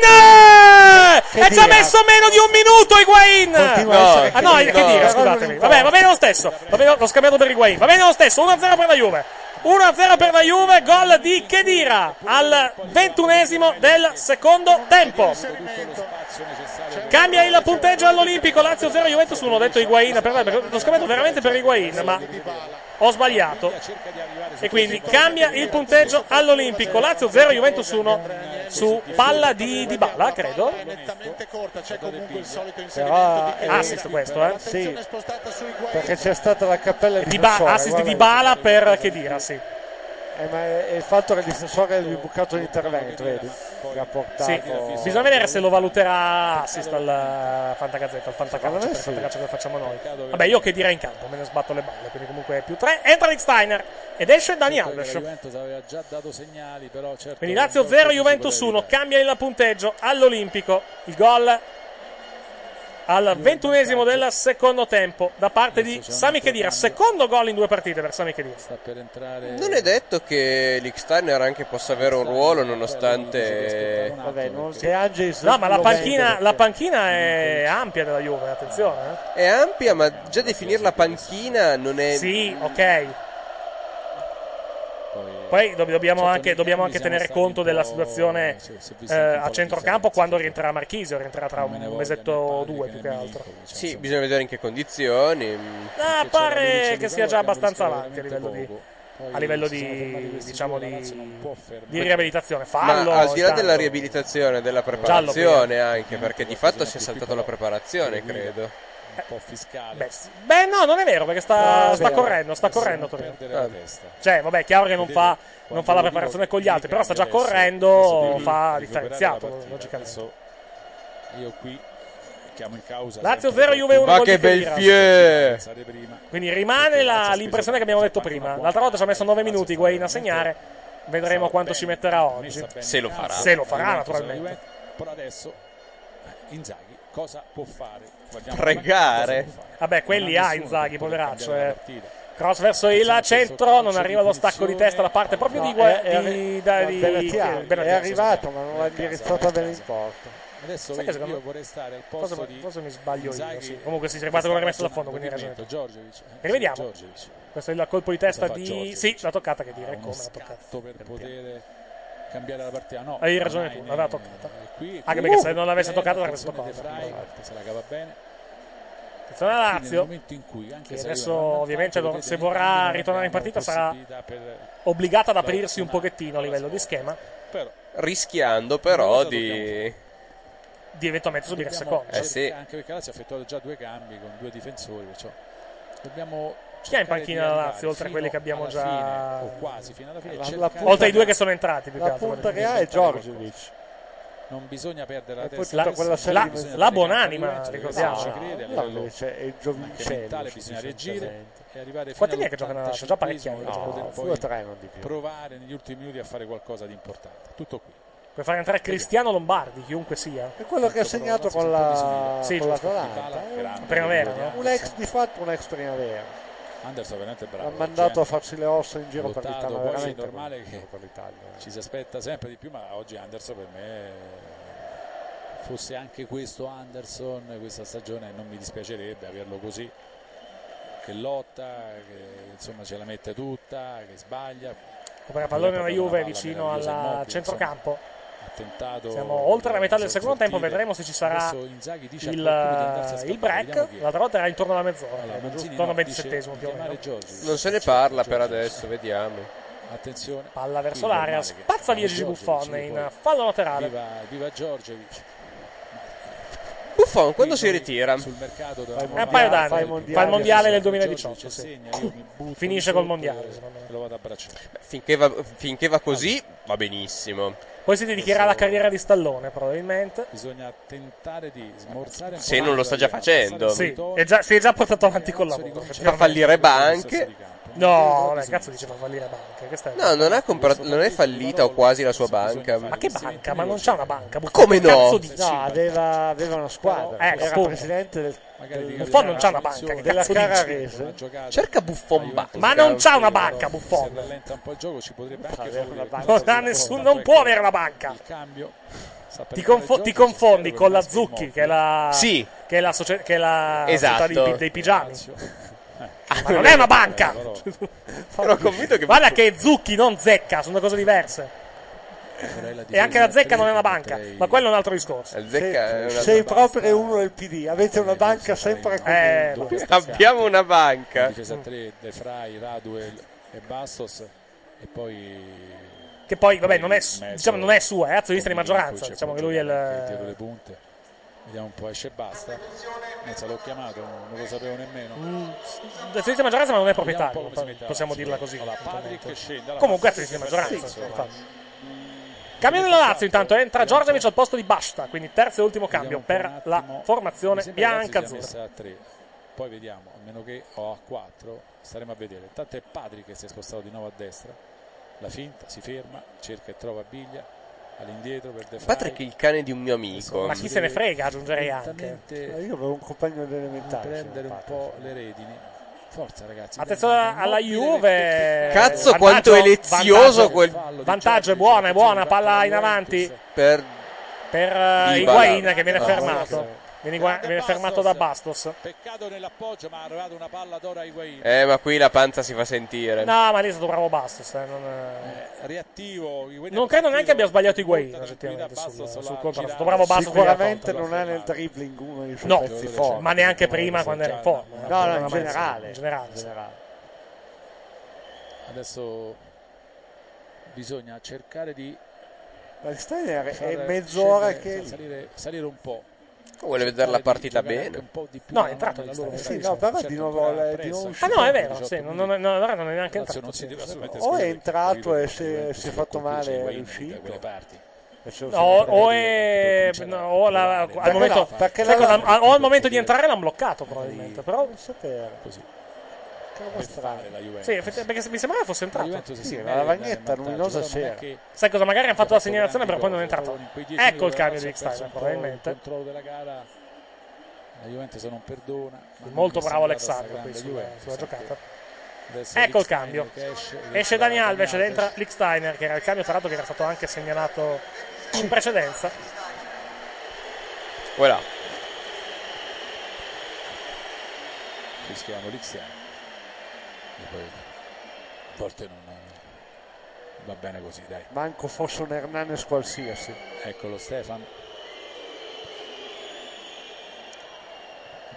E ci ha messo meno di un minuto Higuaín! Che dire, scusatemi. Vabbè, va bene lo stesso. Va bene, l'ho scambiato per Higuaín. Va bene lo stesso, 1-0 per la Juve. 1-0 per la Juve, gol di Khedira al 21esimo del secondo tempo. Cambia il punteggio all'Olimpico, Lazio 0, Juventus 1. Ho detto Higuaín, l'ho scambiato veramente per Higuaín, ma ho sbagliato. E quindi cambia il punteggio all'Olimpico, Lazio 0, Juventus 1 su palla di Dybala, credo. Però assist questo, sì, perché c'è stata la cappella di assist di Dybala per Khedira, sì. Ma è il fatto che il difensore gli ha bucato l'intervento, vedi? Che ha portato... Sì, bisogna vedere se lo valuterà assist al Fantagazzetta, al Fantacalcio, per il Fantacalcio che facciamo noi. Vabbè, io che direi in campo, me ne sbatto le balle, quindi comunque più 3. Entra Nick Steiner ed esce Dani Alves. Aveva già dato segnali, però certo. Quindi Lazio 0, Juventus 1, cambia il punteggio all'Olimpico. Il gol al 21esimo del secondo tempo da parte di Sami Khedira, secondo gol in 2 partite per Sami Khedira. Non è detto che Lichtsteiner anche possa avere un ruolo nonostante no, ma la panchina è ampia della Juve, attenzione. È ampia, ma già definire la panchina non è... Sì, ok. Poi dobbiamo anche tenere conto della situazione a centrocampo quando rientrerà Marchisio, rientrerà tra un mesetto o 2 più che altro. Sì, bisogna vedere in che condizioni. Pare che sia già abbastanza avanti a livello di riabilitazione. Fallo, ma al di là della riabilitazione, della preparazione anche, perché di fatto si è saltato la preparazione, credo. Un po' fiscale. Beh, no, non è vero, perché sta correndo Torino. Cioè, vabbè, chiaro che non fa la preparazione con gli altri, però sta già correndo, fa differenziato, logicamente. Io qui chiamo in causa Lazio 0, Juve 1. Ma che bel fier! Quindi rimane l'impressione che abbiamo detto prima. L'altra volta ci ha messo 9 minuti Higuaín a segnare. Vedremo quanto ci metterà oggi. Se lo farà. Naturalmente. Però adesso Inzaghi cosa può fare? Pregare. Vabbè, quelli ha Inzaghi, poveraccio. Cross verso il centro, non arriva lo stacco di testa da parte proprio di Benatia. È arrivato, ma non l'ha indirizzato bene in porta. Adesso io vorrei stare al posto di... Forse mi sbaglio io, sì. Comunque si è arrivato con il remesso da fondo, quindi hai ragione. Rivediamo. Questo è il colpo di testa di... Sì, l'ha toccata, che dire, come l'ha toccata. Per poter cambiare la partita, no. Hai ragione tu, l'aveva toccata. Anche perché se non l'avesse toccata l'avrebbe toccato. Se la cava bene. Attenzione alla Lazio, che adesso ovviamente se vorrà ritornare in partita sarà obbligata ad aprirsi un pochettino a livello di schema, rischiando però di eventualmente subire il secondo. Sì. Anche perché Lazio ha effettuato già 2 cambi con 2 difensori, perciò dobbiamo chi ha in panchina la Lazio oltre a quelli che abbiamo già fine, o quasi fino alla fine, oltre ai 2 che sono entrati più la punta che ha è Djordjevic. Non bisogna perdere la testa. La buonanima, ricordiamo. È Giovincello, bisogna reagire e arrivare fino quanti che giocano già parecchi anni, poi 3 non di più. Provare negli ultimi minuti a fare qualcosa di importante. Tutto qui. Per fare entrare Cristiano Lombardi, chiunque sia. È quello che ha segnato con l'Atalanta. Primavera, no? Un ex di fatto, un ex primavera. Anderson veramente bravo. Ha mandato a farsi le ossa in giro per l'Italia. Poi è normale che ci si aspetta sempre di più, ma oggi Anderson per me fosse anche questo Anderson questa stagione non mi dispiacerebbe averlo così, che lotta, che insomma ce la mette tutta, che sbaglia. Recupera pallone la Juve vicino al centrocampo. Tentato, siamo oltre la metà del secondo tempo, vedremo se ci sarà il break. L'altra volta era intorno alla mezz'ora, intorno al 27esimo più o meno. Non se ne parla per adesso, vediamo. Attenzione, palla verso l'area, spazza via Gigi Buffon in fallo laterale. Viva Djordjevic. Buffon quando si ritira? Sul mercato un paio d'anni, fa il mondiale del 2018, sì. Finisce col mondiale, lo vado a abbracciare. Finché va così va benissimo. Poi si dedicherà alla carriera di Stallone, probabilmente. Bisogna tentare di smorzare un po'. Se non lo sta già facendo. Sì, si è già portato avanti con la lavoro. Fa fallire banche. No, cazzo dice fa fallire banche? No, non è fallita o quasi la sua banca. Ma che banca? Ma non c'è una banca. Come no? No, aveva una squadra. Era presidente del Buffon non c'ha una banca. Della Carrarese. Cerca Buffon banca. Ma non c'ha una banca Buffon. Rallenta un po' il gioco, ci potrebbe anche avere una banca. Non può avere una banca. Il cambio. Ti confondi con la Zucchi, che è la esatto. società dei pigiami. Ma non è una banca. Ero convinto che guarda che Zucchi, non Zecca, sono due cose diverse. E anche la Zecca non è una banca, ma quello è un altro discorso. Sei proprio uno del PD, avete una banca sempre con abbiamo una banca. Difesa 3, De Vrij, Radu e Bastos, e poi che poi vabbè non è sua, è azionista di maggioranza, diciamo che lui è tiro le punte. Vediamo un po', esce e basta. Mezza l'ho chiamato, non lo sapevo nemmeno. Azionista di maggioranza ma non è proprietario, possiamo dirla così. Comunque azionista di maggioranza. Cambio della Lazio, intanto entra Djordjevic al posto di Basta, quindi terzo e ultimo cambio per la formazione bianca-azzurra. Poi vediamo, a meno che o a 4, staremo a vedere. Intanto è Padri che si è spostato di nuovo a destra, la finta, si ferma, cerca e trova Biglia, all'indietro per De Vrij. Patrick è il cane di un mio amico. Ma chi se ne frega, aggiungerei anche. Io avevo un compagno dell'elementare. Prendere un po' le redini. Forza ragazzi. Attenzione alla Juve. Cazzo quanto è lezioso quel vantaggio, è buona, palla in avanti per Higuain che viene fermato. Viene fermato da Bastos. Peccato nell'appoggio, ma è arrivata una palla d'oro a Higuain. Ma qui la panza si fa sentire. No, ma lì è stato bravo Bastos. Reattivo. Non credo neanche abbia sbagliato Higuain oggettivamente sul conto. È stato bravo Bastos. Sicuramente non è nel dribbling uno dei suoi pezzi forti. Ma neanche prima quando era in forma. No, in generale. Adesso bisogna cercare di Steiner è mezz'ora che salire un po'. Vuole vedere la partita bene. No, è entrato sì, no, però di nuovo ah no, è vero, sì, non è neanche entrato. O è entrato e si è fatto male, è uscito. Al momento di entrare l'hanno bloccato probabilmente, però non sapere così. Sì, perché mi sembrava fosse entrato. Sì, la lavagnetta luminosa c'era. Sai cosa? Magari hanno fatto la segnalazione però poi non è entrato. Ecco il cambio di Steiner probabilmente. Il controllo della gara, la Juventus non perdona. Molto bravo Alexandro qui sulla giocata. Ecco il cambio. Esce Dani Alves ed entra Lichtsteiner, che era il cambio tra l'altro che era stato anche segnalato in precedenza. Voilà. Rischiamo Lichtsteiner. E poi a volte non va bene così, dai. Manco fosse un Hernanes qualsiasi. Eccolo Stefan.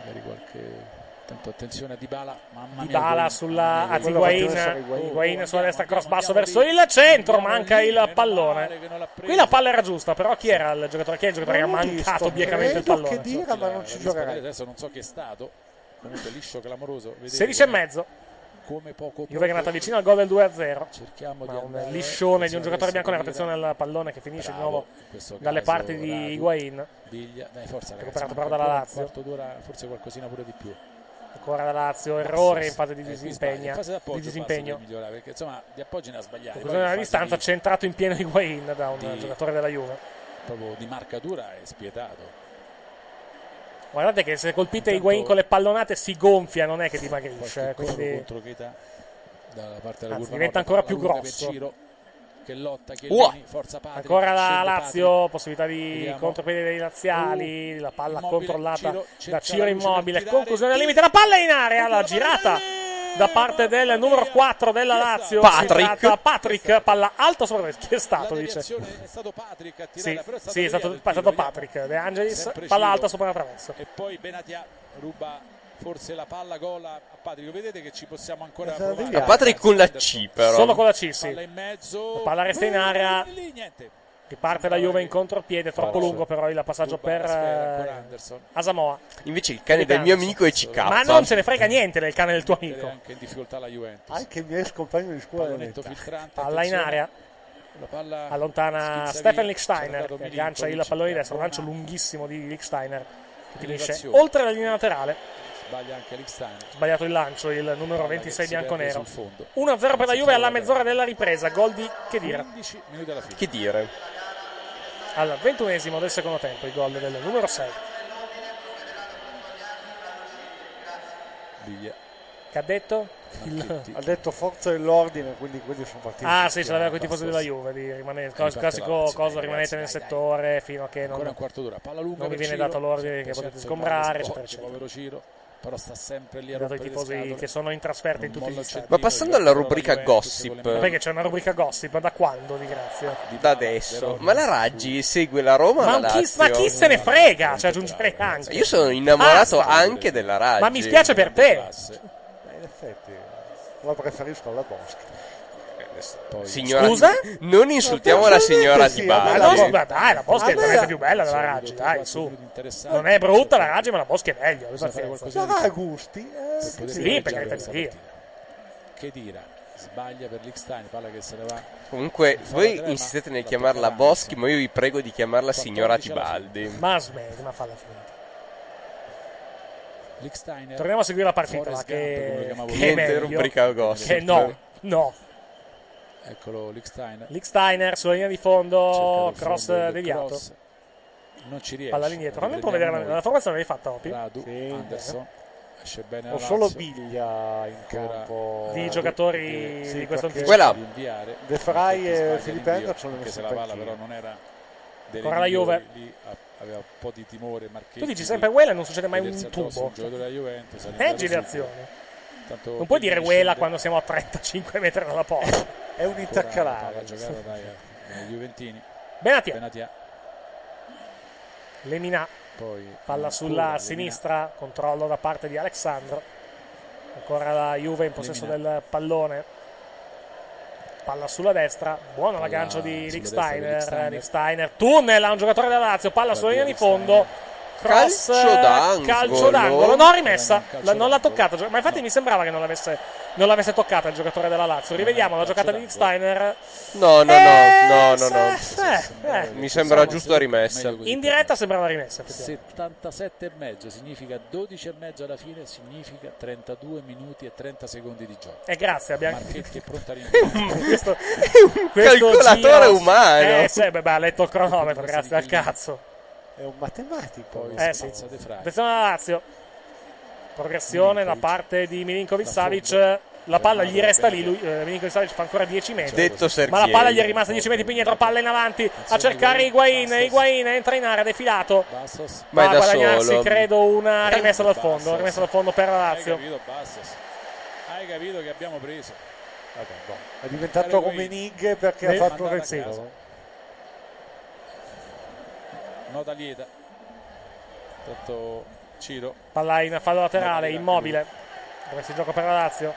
magari qualche... Tanto attenzione a Dybala, mamma mia. Dybala sulla Higuain sulla destra, cross basso verso il centro, manca il pallone. Qui la palla era giusta, però chi era il giocatore? Chi è il giocatore che ha mancato obiecamente il pallone? Che dire, ma non ci giocherà. Adesso non so chi è stato, comunque liscio, clamoroso. 16,5. Come poco Juve che è andata vicino al gol del 2-0. Cerchiamo ma un liscione di un giocatore bianconero. Attenzione al pallone che finisce di nuovo dalle parti di Higuain. Recuperato però dalla Lazio. Quarto d'ora, forse qualcosina pure di più. Ancora la Lazio, errore in fase di disimpegno. Perché insomma di appoggi ne ha sbagliati. Conclusione della distanza, centrato in pieno Higuain da un giocatore della Juve. Proprio di marcatura è spietato. Guardate che se colpite Higuain con le pallonate si gonfia, non è che dimagrisce. Quindi... contro Keita dalla parte della curva diventa ancora più grosso. Che lotta, Chiellini, forza Patrick, ancora la Lazio, possibilità di contropiede dei laziali, la palla controllata da Ciro Immobile, conclusione al limite, la palla in area, la girata da parte del numero 4 della Lazio, Patrick, palla alta sopra, chi è stato? Dice. È stato Patrick a tirare, sì, è stato Patrick, De Angelis, palla alta sopra la traverso. E poi Benatia ruba forse la palla gol a Patrick, vedete che ci possiamo ancora provare. A Patrick con la C però. Solo con la C, sì. Palla in mezzo. La palla resta in area. Niente. Riparte la Juve in contropiede, troppo lungo però il passaggio per Asamoah. Invece il cane del mio amico è CK. Ma non ce ne frega niente del cane del tuo amico. Anche in difficoltà la Juventus. Anche i miei compagni di scuola. Palla in area. Allontana Stefan Lichtsteiner che aggancia il pallone di destra, un lancio lunghissimo di Lichtsteiner che finisce oltre la linea laterale. Sbaglia anche Lichtsteiner. Sbagliato il lancio, il numero 26 bianconero. 1-0 per la Juve alla mezz'ora della ripresa. Gol di Khedira. 15 minuti alla fine. Che dire? Al 21esimo del secondo tempo, il gol del numero 6. Biglia. Che ha detto? Ha detto forza dell'ordine, quindi quelli sono partiti. Ah sì, ce l'aveva con i tifosi della Juve di rimanere, classico cosa, rimanete nel settore fino a che non vi viene dato l'ordine che potete sgombrare, eccetera, eccetera. Povero Ciro, però sta sempre lì a rompere i tifosi che sono in trasferta in tutti gli stati. Ma passando alla rubrica gossip, perché c'è una rubrica gossip, da quando di grazia? Da adesso. Ma la Raggi segue la Roma? Ma chi se ne frega? Cioè aggiungerei anche. Io sono innamorato anche della Raggi. Ma mi spiace per te. In effetti la preferisco alla Boschi. Signora, scusa? Non insultiamo la signora Dybala. Ma dai, la Boschi è veramente più bella della Raggi, dai, su. Non è brutta la Raggi, ma la Boschi è meglio. Sarà gusti. Sì, per carità di Dio. Che dire? Sbaglia per Lichtsteiner, palla che se ne va. Comunque, voi insistete nel chiamarla Boschi, ma io vi prego di chiamarla signora Tibaldi. Ma smetti, ma falla finita. Lichtsteiner. Torniamo a seguire la partita, che è meglio. Rubrica gossip. No. Eccolo Lichtsteiner sulla linea di fondo, cross deviato. Non ci riesce. Palla all'indietro. Fammi un po' vedere la formazione l'hai fatta, Opi? Radu, Anderson. Esce bene ho solo Biglia in campo di giocatori di questo tipo. De Vrij e Filippo Anderson anche se la palla però non era ancora la Juve lì, aveva un po' di timore Marchetti. Tu dici sempre Wela, non succede mai un tubo. Leggi le azioni. Non puoi dire Wela quando siamo a 35 metri dalla porta. È un intercalare la giocata dai Juventini. Benatia. Lemina. Palla sulla sinistra, controllo da parte di Alexandro. Ancora la Juve in possesso del pallone. Palla sulla destra, buono l'aggancio di Lichtsteiner. Tunnel a un giocatore della Lazio, palla sulla linea di fondo. Cross, calcio d'angolo. No, rimessa, non l'ha toccata. Ma infatti mi sembrava che non l'avesse toccata il giocatore della Lazio. Rivediamo la giocata di Lichtsteiner. No. Mi sembra giusto la rimessa. In diretta sembrava rimessa. 77,5 significa 12,5 alla fine, significa 32 minuti e 30 secondi di gioco. E grazie, abbiamo Marchetti è pronto a rimediare. questo calcolatore umano. Ha letto il cronometro, grazie al cazzo. È un matematico. Sì. Attenzione alla Lazio. Progressione da parte di Milinkovic-Savic. La palla gli resta lì. Milinkovic-Savic fa ancora 10 metri. Ma la palla gli è rimasta 10 metri più indietro. Palla in avanti a cercare Higuain. Entra in area, defilato. Va a guadagnarsi, credo, una rimessa dal fondo. Rimessa dal fondo per la Lazio. Hai capito che abbiamo preso. È diventato Rummenigge perché ha fatto un retiro. Nota lieta, tanto Ciro. Palla in fallo laterale, Immobile. Dove si gioca per la Lazio.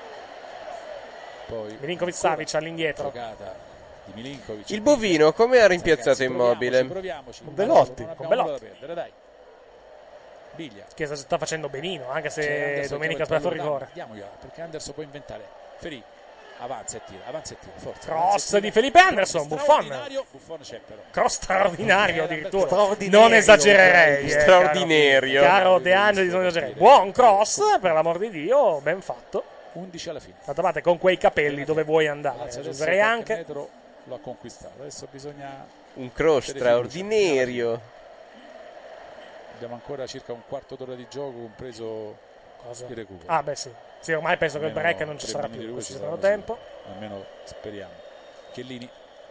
Poi Milinkovic-Savic all'indietro. Di Milinkovic. Il bovino come ha rimpiazzato Immobile? Proviamoci. Belotti. Con Belotti. Dai. Biglia. Che sta facendo benino, anche se domenica ha sbagliato il rigore. Diamogliela, perché Anderson può inventare. Ferì. Avanza e tira, forza. Cross di Felipe Anderson, Buffon c'è però. Cross straordinario addirittura. Non esagererei. Straordinario. Caro De Angeli, non esagererei. Buon cross, per l'amor di Dio, ben fatto. 11 alla fine. D'altra parte con quei capelli dove vuoi andare. Userei anche. Metro lo ha conquistato. Adesso bisogna un cross straordinario. Abbiamo ancora circa un quarto d'ora di gioco, compreso il recupero. Ah, beh, sì. Sì, ormai penso che il break non ci sarà più questo secondo tempo. Almeno speriamo. Chiellini.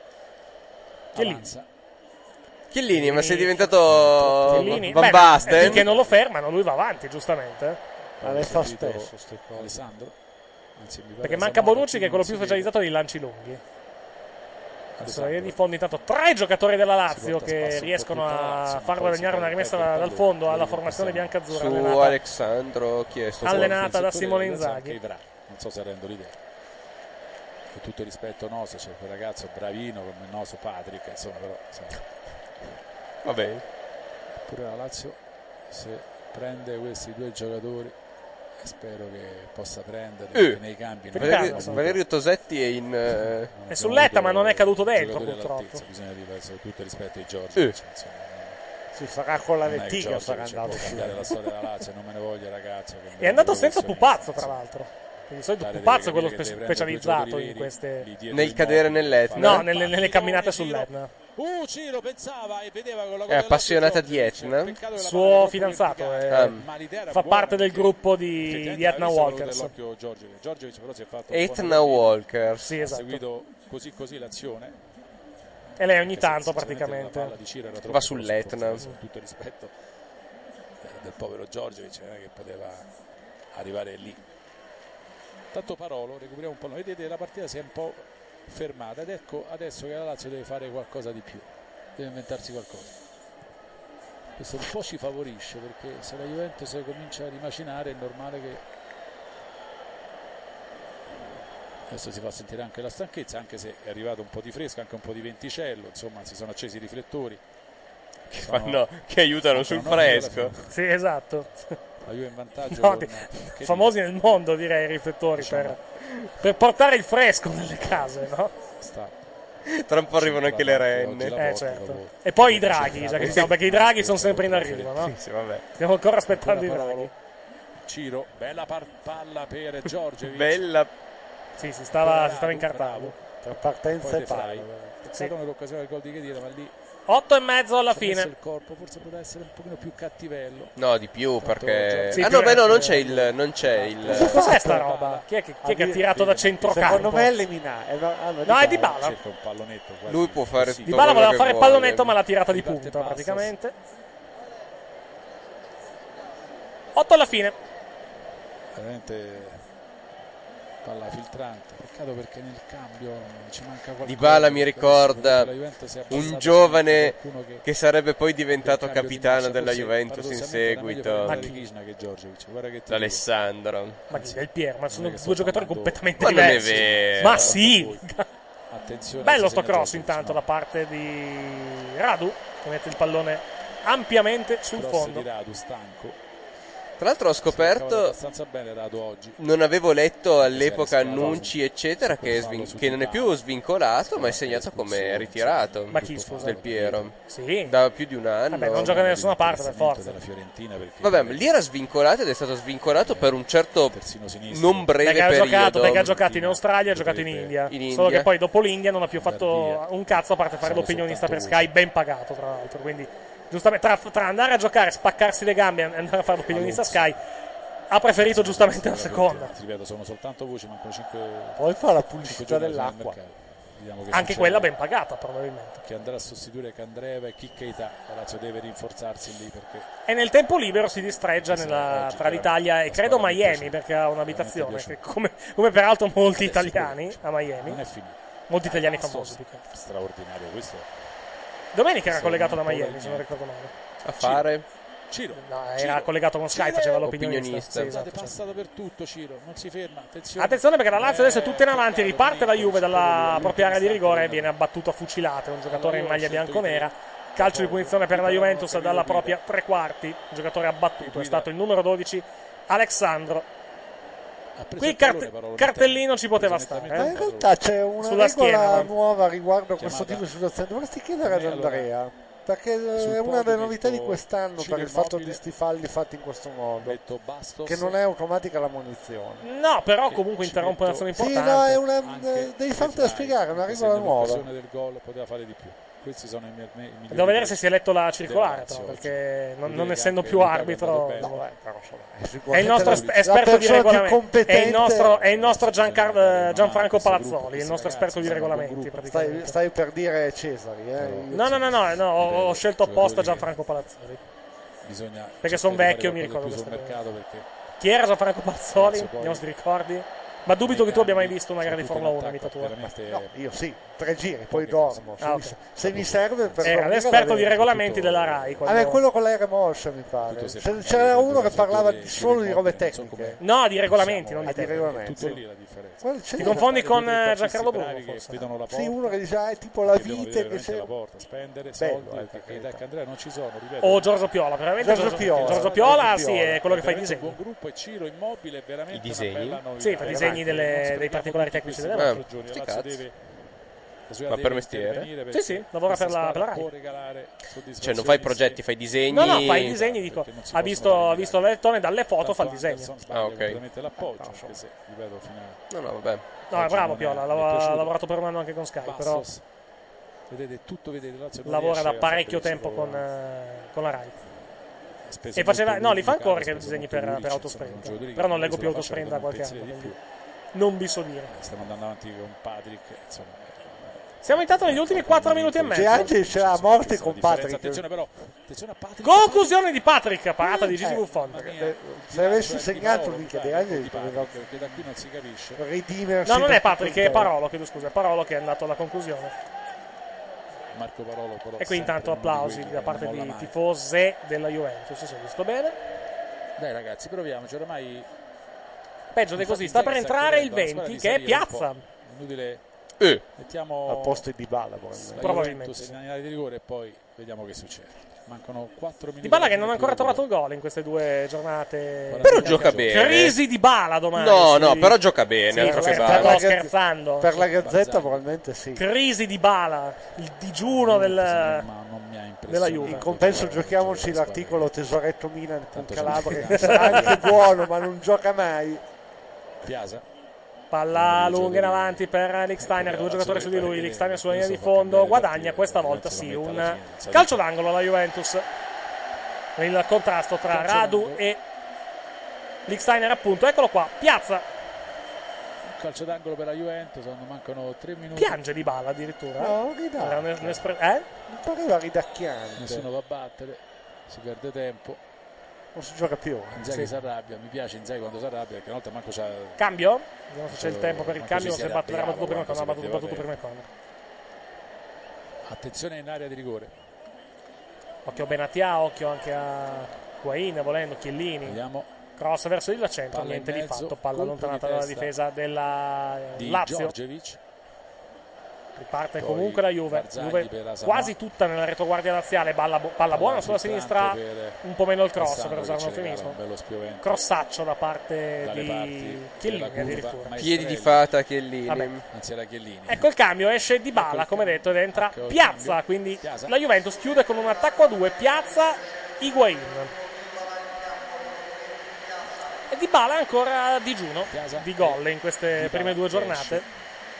Chiellini, ma sei diventato Van Basten? Finché non lo fermano, lui va avanti, giustamente. Adesso stesso. Alessandro. Perché manca Bonucci, che è quello più specializzato nei lanci lunghi. Adesso di fondo intanto 3 giocatori della Lazio che riescono a far guadagnare una rimessa dal fondo alla formazione biancazzurra su Alessandro, chi è stato allenata da Simone Inzaghi. Non so se rendo l'idea. Con tutto il rispetto Noso, c'è quel ragazzo bravino come Noso Patrick, insomma, però vabbè. Pure la Lazio se prende questi 2 giocatori, spero che possa prenderli nei campi. Valerio Tosetti è sull'etta, ma non è caduto dentro purtroppo. Bisogna dire tutto il rispetto ai Giorgi. Si sarà con la lettiga, sarà andato la storia della Lazio, non me ne voglio, ragazzo. È andato senza Pupazzo, tra l'altro. Di solito Pupazzo è quello specializzato in queste nel cadere nell'Etna. No, nelle camminate sull'Etna. Ciro pensava e vedeva con la è appassionata di Etna. Suo fidanzato fa parte del gruppo di Etna Walkers. Etna Walkers. Sì, esatto. Ha seguito così l'azione. E lei ogni tanto praticamente va sull'Etna. Con tutto il rispetto del povero Giorgiovic, che poteva arrivare lì. Tanto Parolo, recuperiamo un po'. Vedete, la partita si è un po' fermata ed ecco adesso che la Lazio deve fare qualcosa di più, deve inventarsi qualcosa. Questo un po' ci favorisce, perché se la Juventus comincia a rimacinare è normale che adesso si fa sentire anche la stanchezza, anche se è arrivato un po' di fresco, anche un po' di venticello, insomma si sono accesi i riflettori che aiutano sul fresco. Sì, esatto. La Juve in vantaggio famosi nel mondo, direi, i riflettori, per portare il fresco nelle case, no? Tra un po' arrivano anche le renne. Certo. E poi i draghi, già che siamo, perché i draghi sono sempre in arrivo, no? Sì, vabbè. Stiamo ancora aspettando i draghi. Ciro, bella palla per Giorgiovic. Bella. Sì, si stava incartando. Tra partenza e palla. Sì. Nell'occasione del gol di Khedira, ma lì 8,5 alla fine. Il corpo forse poteva essere un pochino più cattivello. No, di più, perché sì, no, non c'è il cos'è sta roba? Chi è che ha tirato da centrocampo? Secondo me è Lemina. No, è Dybala. Cerca un pallonetto. Lui può fare tutto. Dybala voleva fare il pallonetto, ma l'ha tirata di punta praticamente. 8 alla fine. Veramente palla filtrante, peccato perché nel cambio ci manca qualcosa. Dybala mi ricorda un giovane che sarebbe poi diventato capitano della Juventus in seguito, Alessandro. Ma chi? Del Piero, ma sono due giocatori completamente diversi. Non è vero. Ma sì. Bello sto cross intanto da parte di Radu, che mette il pallone ampiamente sul fondo. Di Radu, stanco. Tra l'altro ho scoperto, non avevo letto all'epoca annunci eccetera, che non è più svincolato ma è segnato come ritirato. Ma chi, scusa? Del Piero. Sì. Da più di un anno. Vabbè, non gioca da nessuna parte per forza. Vabbè, lì era svincolato ed è stato svincolato per un certo non breve periodo. Perché ha giocato in Australia, ha giocato in India. Solo che poi dopo l'India non ha più fatto un cazzo a parte fare l'opinionista per Sky, ben pagato tra l'altro, quindi giustamente tra andare a giocare, spaccarsi le gambe e andare a fare l'opinionista Sky, ha preferito giustamente la seconda. Ripeto, sono soltanto voci, mancano 5. Poi fa la pubblicità dell'acqua. Anche quella ben pagata probabilmente. Che andrà a sostituire Candreva e Chiccheita. La Lazio deve rinforzarsi lì perché. E nel tempo libero si distreggia tra l'Italia e credo Miami, perché ha un'abitazione che come peraltro molti italiani a Miami. Non è finito. Molti italiani famosi. Straordinario questo. Domenica era collegato da Miami, se non ricordo male. A fare Ciro. No, era collegato con Sky, faceva l'opinionista. Sì, esatto, passato per tutto Ciro, non si ferma, attenzione perché la Lazio adesso è tutta in avanti, riparte la Juve dalla propria area di rigore e viene abbattuto a fucilate un giocatore in maglia bianconera. Calcio di punizione per la Juventus dalla propria tre quarti, il giocatore abbattuto è stato il numero 12 Alexandro. Qui cartellino ci poteva stare. Ma in realtà c'è una sulla regola nuova riguardo questo tipo di situazioni. Dovresti chiedere ad Andrea, perché è una delle novità di quest'anno per il fatto di sti falli fatti in questo modo, che non è automatica la munizione. No, però comunque interrompe un'azione importante. Sì, no, è una, devi fartela spiegare, è una regola nuova. Del gol poteva fare di più. Questi sono i migliori. Devo vedere se si è letto la circolare, però, perché non essendo più arbitro, è il nostro esperto di regolamenti. È il nostro Gianfranco Palazzoli, il nostro esperto di regolamenti. Stai per dire Cesari, No, ho scelto apposta Gianfranco Palazzoli. Perché sono vecchio, mi ricordo questo. Chi era Gianfranco Palazzoli? Vediamo se ti ricordi. Ma dubito che tu abbia mai visto una gara di Formula 1 in vita tua. No, io sì, 3 giri, poi dormo. Se mi serve per era l'esperto di regolamenti della RAI. Quello con l'aereo Morsha, mi pare. C'era uno che parlava solo di robe tecniche. No, di regolamenti, non di regolamenti. Ti confondi con Giancarlo Bruno, forse? Sì, uno che dice è tipo la vite che c'è. Spendere soldi, perché Andrea non ci sono, o Giorgio Piola, veramente Giorgio Piola, sì, è quello che fa i disegni. Buon gruppo e Ciro Immobile, veramente. I disegni? Sì, fa disegni dei particolari tecnici delle macchine. Sti cazzi. Ma per mestiere? Sì, lavora per la RAI. Cioè non fai progetti, fai disegni? No, fai i disegni, dico. Ha visto l'elettone, dalle foto fa il disegno. Ah, ok. No, vabbè. No, è bravo Piola, ha lavorato per un anno anche con Sky, però lavora da parecchio tempo con la RAI. E faceva, no, li fa ancora che disegni per Autosprint, però non leggo più Autosprint da qualche anno. Non vi so dire. Stiamo andando avanti con Patrick, insomma. Siamo intanto negli ultimi 4 minuti e mezzo. C'è anche a morte con Patrick. Attenzione però, attenzione a Patrick. Conclusione di Patrick, parata di Gigi Buffon. Se avessi segnato l'Inca De Angeli, perché da qui non si capisce. Ridimersi. No, non è Patrick, è Parolo, chiedo scusa, è Parolo che è andato alla conclusione. Marco Parolo, però. E qui intanto applausi da parte di tifose della Juventus, se ho visto bene. Dai ragazzi, proviamoci, ormai peggio di così, sta per entrare il 20 che è Piazza. Inutile. Mettiamo a posto di Dybala probabilmente in area di rigore e poi vediamo che succede. Mancano 4 minuti. Dybala che non ha ancora trovato il gol in queste 2 giornate. Però gioca bene. Crisi di Dybala domani. No, però gioca bene. Sì, sto scherzando. Per la Gazzetta probabilmente sì. Crisi di Dybala, il digiuno della Juve. In compenso giochiamoci l'articolo Tesoretto Milan con Calabria, che sarà anche buono, ma non gioca mai. Piazza. Palla lunga in avanti per Lichtsteiner, 2 giocatori su di lui, Lichtsteiner sulla linea di fondo, guadagna questa volta sì un calcio d'angolo alla Juventus. Il contrasto tra Radu e Lichtsteiner appunto, eccolo qua, Piazza. Un calcio d'angolo per la Juventus, mancano 3 minuti. Piange Dybala addirittura. No, ridacchia. Non pareva ridacchiante. Nessuno va a battere, si perde tempo. Non si gioca più. Inzaghi si arrabbia, mi piace Inzaghi quando si arrabbia perché una volta manco c'ha. Cambio? Vediamo se c'è il tempo per il cambio, non si batterà battuto prima corner, ha battuto prima corner. Attenzione in area di rigore. Occhio Benatia, occhio anche a Higuain, volendo Chiellini. Vediamo. Cross verso il centro, palla niente di fatto, palla allontanata dalla difesa della Lazio. Djordjevic. Riparte comunque la Juve quasi tutta nella retroguardia laziale, palla buona sulla sinistra, un po' meno il cross per usare un eufemismo, crossaccio da parte di Chiellini addirittura, piedi di fata Chiellini. Anzi era Chiellini. Ecco il cambio, esce Dybala come detto ed entra Piazza, quindi la Juventus chiude con un attacco a 2, Piazza, Higuain e Dybala ancora a digiuno di gol in queste prime 2 giornate.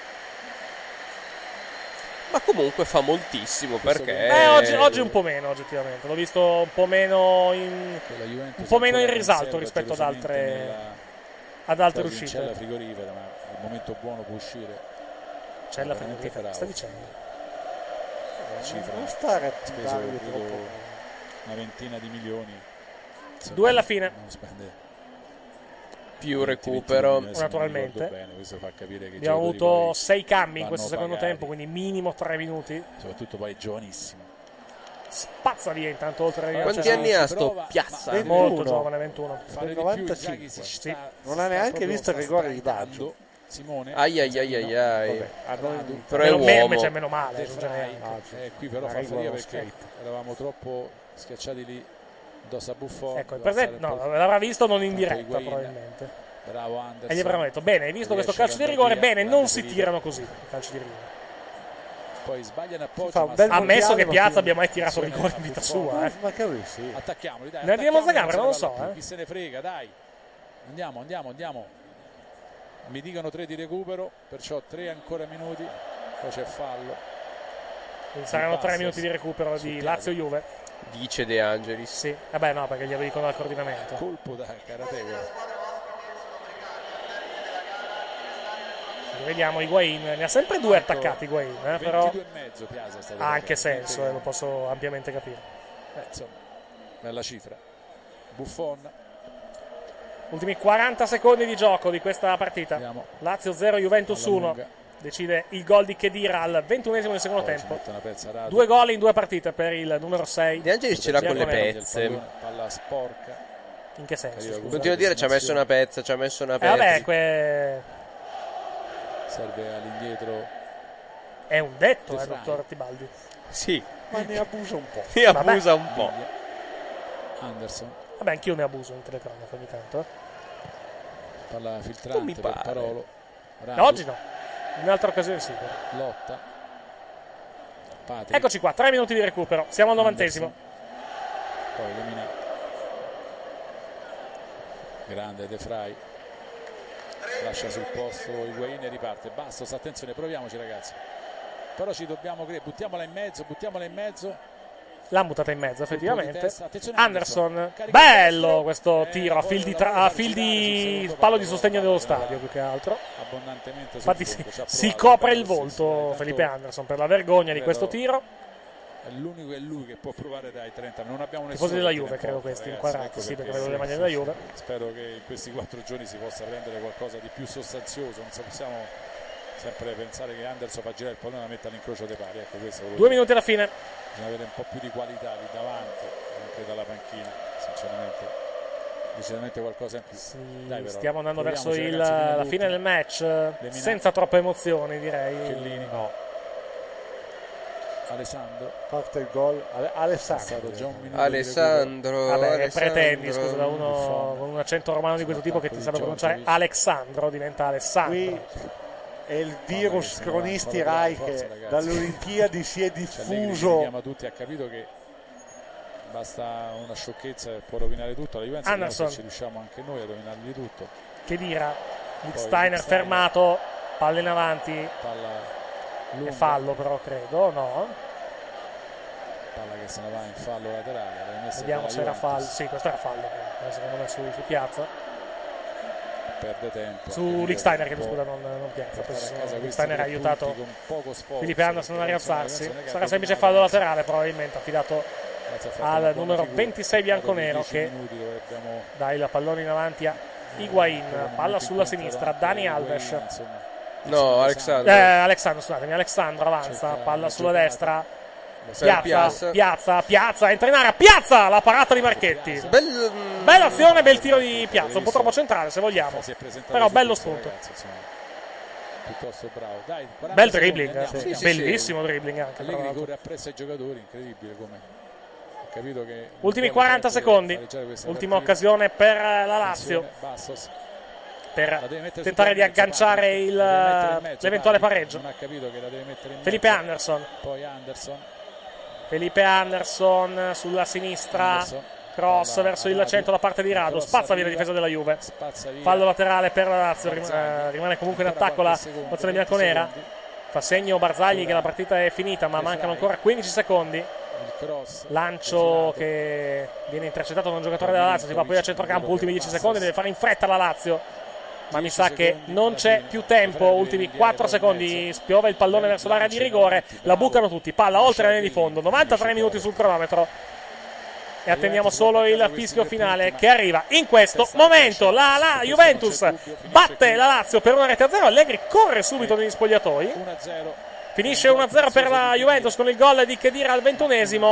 Ma comunque fa moltissimo perché oggi un po' meno oggettivamente, l'ho visto un po' meno in risalto rispetto ad altre uscite. C'è la frigorifera, ma al momento buono può uscire. C'è la frigorifera, sta dicendo? Cifra non stare speso una ventina di milioni. 2 alla fine. Non spende più recupero naturalmente. Questo fa capire che abbiamo avuto 6 cambi in questo secondo tempo, quindi minimo 3 minuti, soprattutto poi giovanissimo. spazza via intanto oltre la Quanti anni ha sto Piazza? Molto giovane, 21. Del 95. Sì. Non ha neanche visto il rigore di Baggio. Simone. Ai. Però è meno, uomo. Cioè, meno male. Qui però fa fatica perché eravamo troppo schiacciati lì addosso a Buffon. Ecco, l'avrà visto non in diretta probabilmente. Bravo Anderson. E gli avranno detto, bene, hai visto questo calcio di rigore? Bene, non si tirano così i calci di rigore. Poi sbagliano appoggio. Ammesso che Piazza abbia mai tirato rigore in vita sua. Ma che sì. Attacchiamoli, dai. Ne andiamo a Zagabria, non lo so. Chi se ne frega, dai. Andiamo. Mi dicono 3 di recupero, perciò 3 ancora minuti. Poi c'è fallo. Quindi saranno 3 minuti di recupero di Lazio-Juve. Dice De Angelis. Sì, vabbè no, perché gli dicono al coordinamento. Colpo da karate. Vediamo Higuain, ne ha sempre 2 attaccati Higuain, però 22,5 Piazza ha anche senso, lo posso ampiamente capire. Insomma, bella cifra. Buffon. Ultimi 40 secondi di gioco di questa partita. Lazio 0, Juventus 1. Decide il gol di Khedira al 21esimo del secondo tempo. 2 gol in 2 partite per il numero 6. De Angelis ce l'ha con le pezze. Palla sporca. In che senso? Continuo a dire ci ha messo una pezza. Vabbè, serve all'indietro. È un detto, dottor Tibaldi. Sì. Ma ne abusa un po'. Un po'. Anderson. Vabbè, anch'io ne abuso in telecronaca ogni tanto. Palla filtrante per Parolo. Oggi no. In un'altra occasione sì. Lotta. Eccoci qua, 3 minuti di recupero. Siamo al 90esimo. Poi Lemina. Grande De Vrij. Lascia sul posto Higuain e riparte. Bastos, attenzione, proviamoci ragazzi. Però ci dobbiamo buttiamola in mezzo. L'ha buttata in mezzo effettivamente. Anderson, bello questo tiro a fil di palo di sostegno dello stadio più che altro. Abbondantemente. Infatti si copre il volto Felipe Anderson per la vergogna di questo tiro. È lui che può provare dai 30. Non abbiamo nessuno. Tifosi della Juve, credo questi inquadrati, sì, perché vedo le maglie della Juve. Spero che in questi 4 giorni si possa prendere qualcosa di più sostanzioso. Non possiamo sempre pensare che Anderson fa girare il pallone e la metta all'incrocio dei pali. Ecco, questo 2 minuti alla fine. Bisogna avere un po' più di qualità lì davanti, anche dalla panchina, sinceramente. Decisamente qualcosa in più. Sì, dai, però, stiamo andando verso la fine del match, senza troppe emozioni, direi. Chiellini. No. Alessandro. Parte il gol. Alessandro. Vabbè, pretendi, scusa, da uno con un accento romano di questo tipo che ti sa pronunciare Alessandro, diventa Alessandro. Qui è il virus cronisti Rai che dalle Olimpiadi si è diffuso. Chiama tutti, ha capito che basta una sciocchezza e può rovinare tutto. La Juventus Anderson. Ci riusciamo anche noi a rovinargli tutto. Khedira, Steiner fermato, palla in avanti. Palla è fallo però credo, no? Palla che se ne va in fallo laterale. Vediamo se era fallo. Sì, questo era fallo, secondo me su Piazza. Perde tempo. Su Lichtsteiner, che scusa, non Piazza. Lichtsteiner ha aiutato Felipe Anderson a rialzarsi. Sarà semplice fallo laterale, probabilmente affidato al numero 26 bianconero che dà il pallone in avanti a Higuain. Palla sulla sinistra, Dani Alves. No, Alexandro avanza, palla sulla destra. Piazza, entra in area, Piazza, la parata di Marchetti. Bella azione, bel tiro di Piazza, un po' troppo centrale se vogliamo, però bello spunto. Piuttosto bravo. Dai, bel dribbling, bellissimo dribbling anche. Allegri corre appresso ai giocatori, incredibile come. Ho capito che ultimi 40 secondi, ultima occasione per la Lazio per tentare di agganciare l'eventuale pareggio. Non ha capito che la deve mettere in Felipe Anderson. Poi Anderson. Felipe Anderson sulla sinistra, cross verso il centro da parte di Rado, spazza via la difesa della Juve, fallo laterale per la Lazio, rimane comunque in attacco la formazione bianconera, fa segno Barzagli che la partita è finita ma mancano ancora 15 secondi, lancio che viene intercettato da un giocatore della Lazio, si va poi a centrocampo, ultimi 10 secondi, deve fare in fretta la Lazio. Ma mi sa che non c'è più tempo, ultimi 4 secondi, spiove il pallone verso l'area di rigore, la bucano tutti, palla oltre la linea di fondo, 93 minuti sul cronometro e attendiamo solo il fischio finale che arriva in questo momento. La Juventus batte la Lazio per 1-0, Allegri corre subito negli spogliatoi, finisce 1-0 per la Juventus con il gol di Khedira al 21esimo.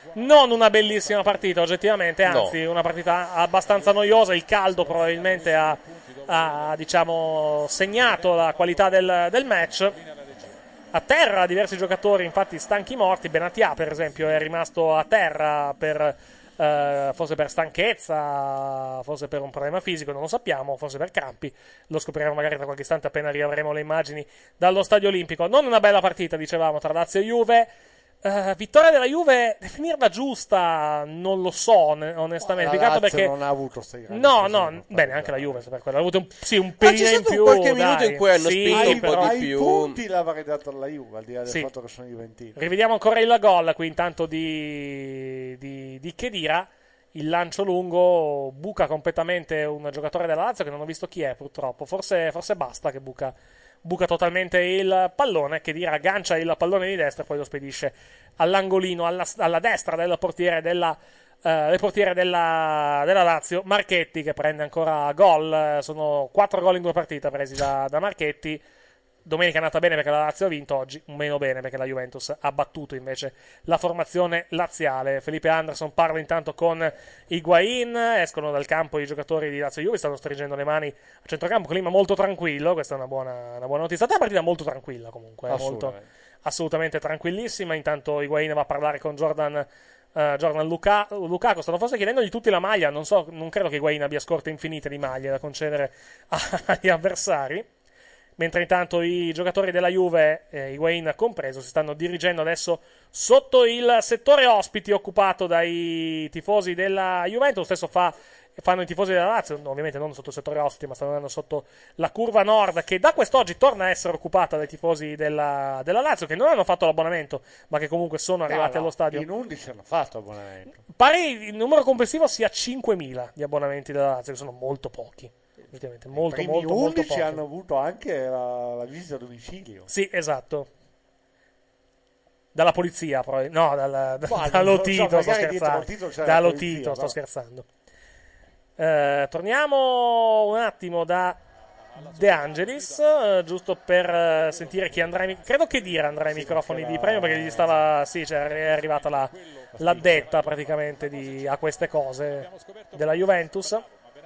Non una bellissima partita oggettivamente, anzi una partita abbastanza noiosa. Il caldo probabilmente ha diciamo segnato la qualità del match. A terra diversi giocatori infatti stanchi morti. Benatia per esempio è rimasto a terra forse per stanchezza, forse per un problema fisico, non lo sappiamo, forse per crampi, lo scopriremo magari tra qualche istante appena riavremo le immagini dallo Stadio Olimpico. Non una bella partita, dicevamo, tra Lazio e Juve. Vittoria della Juve, definirla giusta non lo so onestamente, la Lazio perché non ha avuto bene, anche la Juve per quello ha avuto un pelino in più, qualche minuto in cui hanno spinto un po' di più. Punti l'avrei dato alla Juve, al di là del fatto che sono juventini. Rivediamo ancora il gol qui intanto di Khedira, il lancio lungo, buca completamente un giocatore della Lazio che non ho visto chi è purtroppo, forse basta che buca totalmente il pallone. Khedira aggancia il pallone di destra e poi lo spedisce all'angolino, alla destra del portiere della Lazio, Marchetti, che prende ancora gol. Sono 4 gol in 2 partite presi da Marchetti. Domenica è andata bene perché la Lazio ha vinto, oggi meno bene perché la Juventus ha battuto invece la formazione laziale. Felipe Anderson parla intanto con Higuain, escono dal campo i giocatori di Lazio e Juve, stanno stringendo le mani a centrocampo, clima molto tranquillo, questa è una buona notizia. È stata una partita molto tranquilla comunque, assolutamente tranquillissima. Intanto Higuain va a parlare con Jordan Lukaku, stanno forse chiedendogli tutti la maglia, non credo che Higuain abbia scorte infinite di maglie da concedere agli avversari. Mentre intanto i giocatori della Juve, Higuain compreso, si stanno dirigendo adesso sotto il settore ospiti occupato dai tifosi della Juventus. Lo stesso fanno i tifosi della Lazio, ovviamente non sotto il settore ospiti, ma stanno andando sotto la curva nord, che da quest'oggi torna a essere occupata dai tifosi della Lazio, che non hanno fatto l'abbonamento, ma che comunque sono arrivati allo stadio. In 11 hanno fatto abbonamento. Pare il numero complessivo sia 5.000 di abbonamenti della Lazio, che sono molto pochi. Molto 11 pochi. Hanno avuto anche la visita a domicilio. Sì, esatto. Dalla polizia, no, dall'Otito, sto scherzando. Dall'Otito, sto scherzando. Torniamo un attimo da De Angelis, giusto per sentire chi andrà credo che andrà ai microfoni di premio, perché gli stava è arrivata l'addetta praticamente a queste cose della Juventus.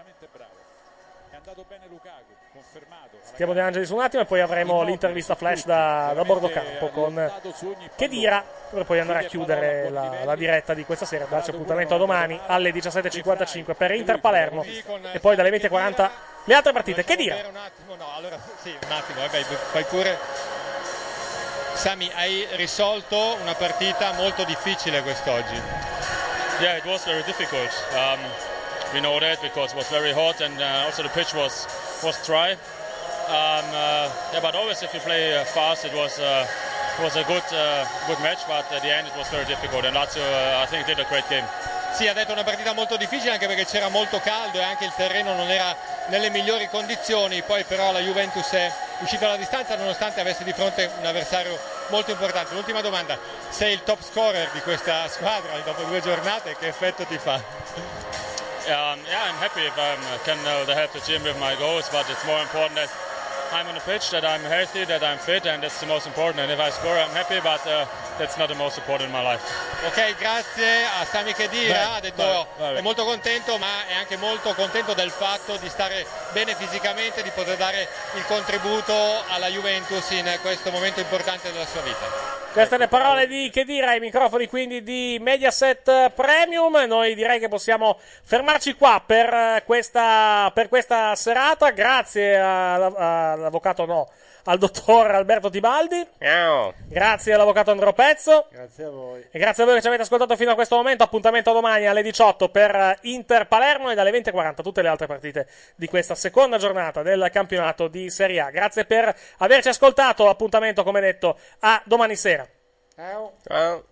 Sentiamo De Angelis un attimo e poi avremo l'intervista flash da bordo campo con Khedira, per poi andare a chiudere la diretta di questa sera. Darci appuntamento a domani alle 17.55 per Inter Palermo e poi dalle 20.40 le altre partite. Khedira. Un attimo, fai pure. Sami, hai risolto una partita molto difficile quest'oggi. Yeah, it was very difficult. We know that because it was very hot and also the pitch was dry. But always if you play fast, it was a good match. But at the end, it was very difficult. And Lazio, I think, did a great game. Sì, ha detto una partita molto difficile anche perché c'era molto caldo e anche il terreno non era nelle migliori condizioni. Poi però la Juventus è uscita alla distanza nonostante avesse di fronte un avversario molto importante. L'ultima domanda: sei il top scorer di questa squadra dopo 2 giornate? Che effetto ti fa? Yeah, I'm happy if I can help the team with my goals, but it's more important that I'm on the pitch, that I'm healthy, that I'm fit, and that's the most important. And if I score, I'm happy, but that's not the most important in my life. Ok, grazie a Sami Khedira, ha detto è molto contento, ma è anche molto contento del fatto di stare bene fisicamente, di poter dare il contributo alla Juventus in questo momento importante della sua vita. Queste le parole di Khedira ai microfoni quindi di Mediaset Premium. Noi direi che possiamo fermarci qua per questa serata. Grazie all'avvocato al dottor Alberto Tibaldi. Grazie all'avvocato Andro Pezzo. Grazie a voi. E grazie a voi che ci avete ascoltato fino a questo momento. Appuntamento a domani alle 18 per Inter Palermo e dalle 20.40 tutte le altre partite di questa seconda giornata del campionato di Serie A. Grazie per averci ascoltato. Appuntamento, come detto, a domani sera. Ciao.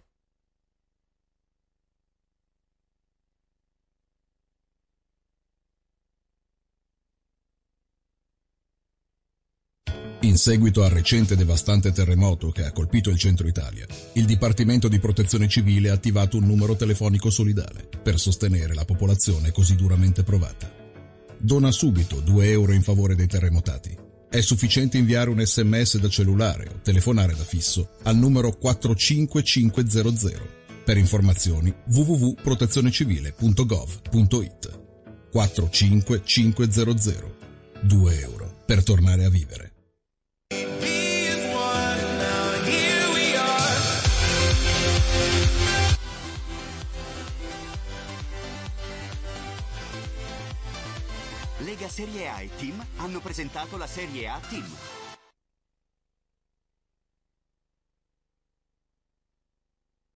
In seguito al recente e devastante terremoto che ha colpito il centro Italia, il Dipartimento di Protezione Civile ha attivato un numero telefonico solidale per sostenere la popolazione così duramente provata. Dona subito 2 euro in favore dei terremotati. È sufficiente inviare un SMS da cellulare o telefonare da fisso al numero 45500. Per informazioni www.protezionecivile.gov.it. 45500. 2 euro per tornare a vivere. Lega Serie A e Team hanno presentato la Serie A Team.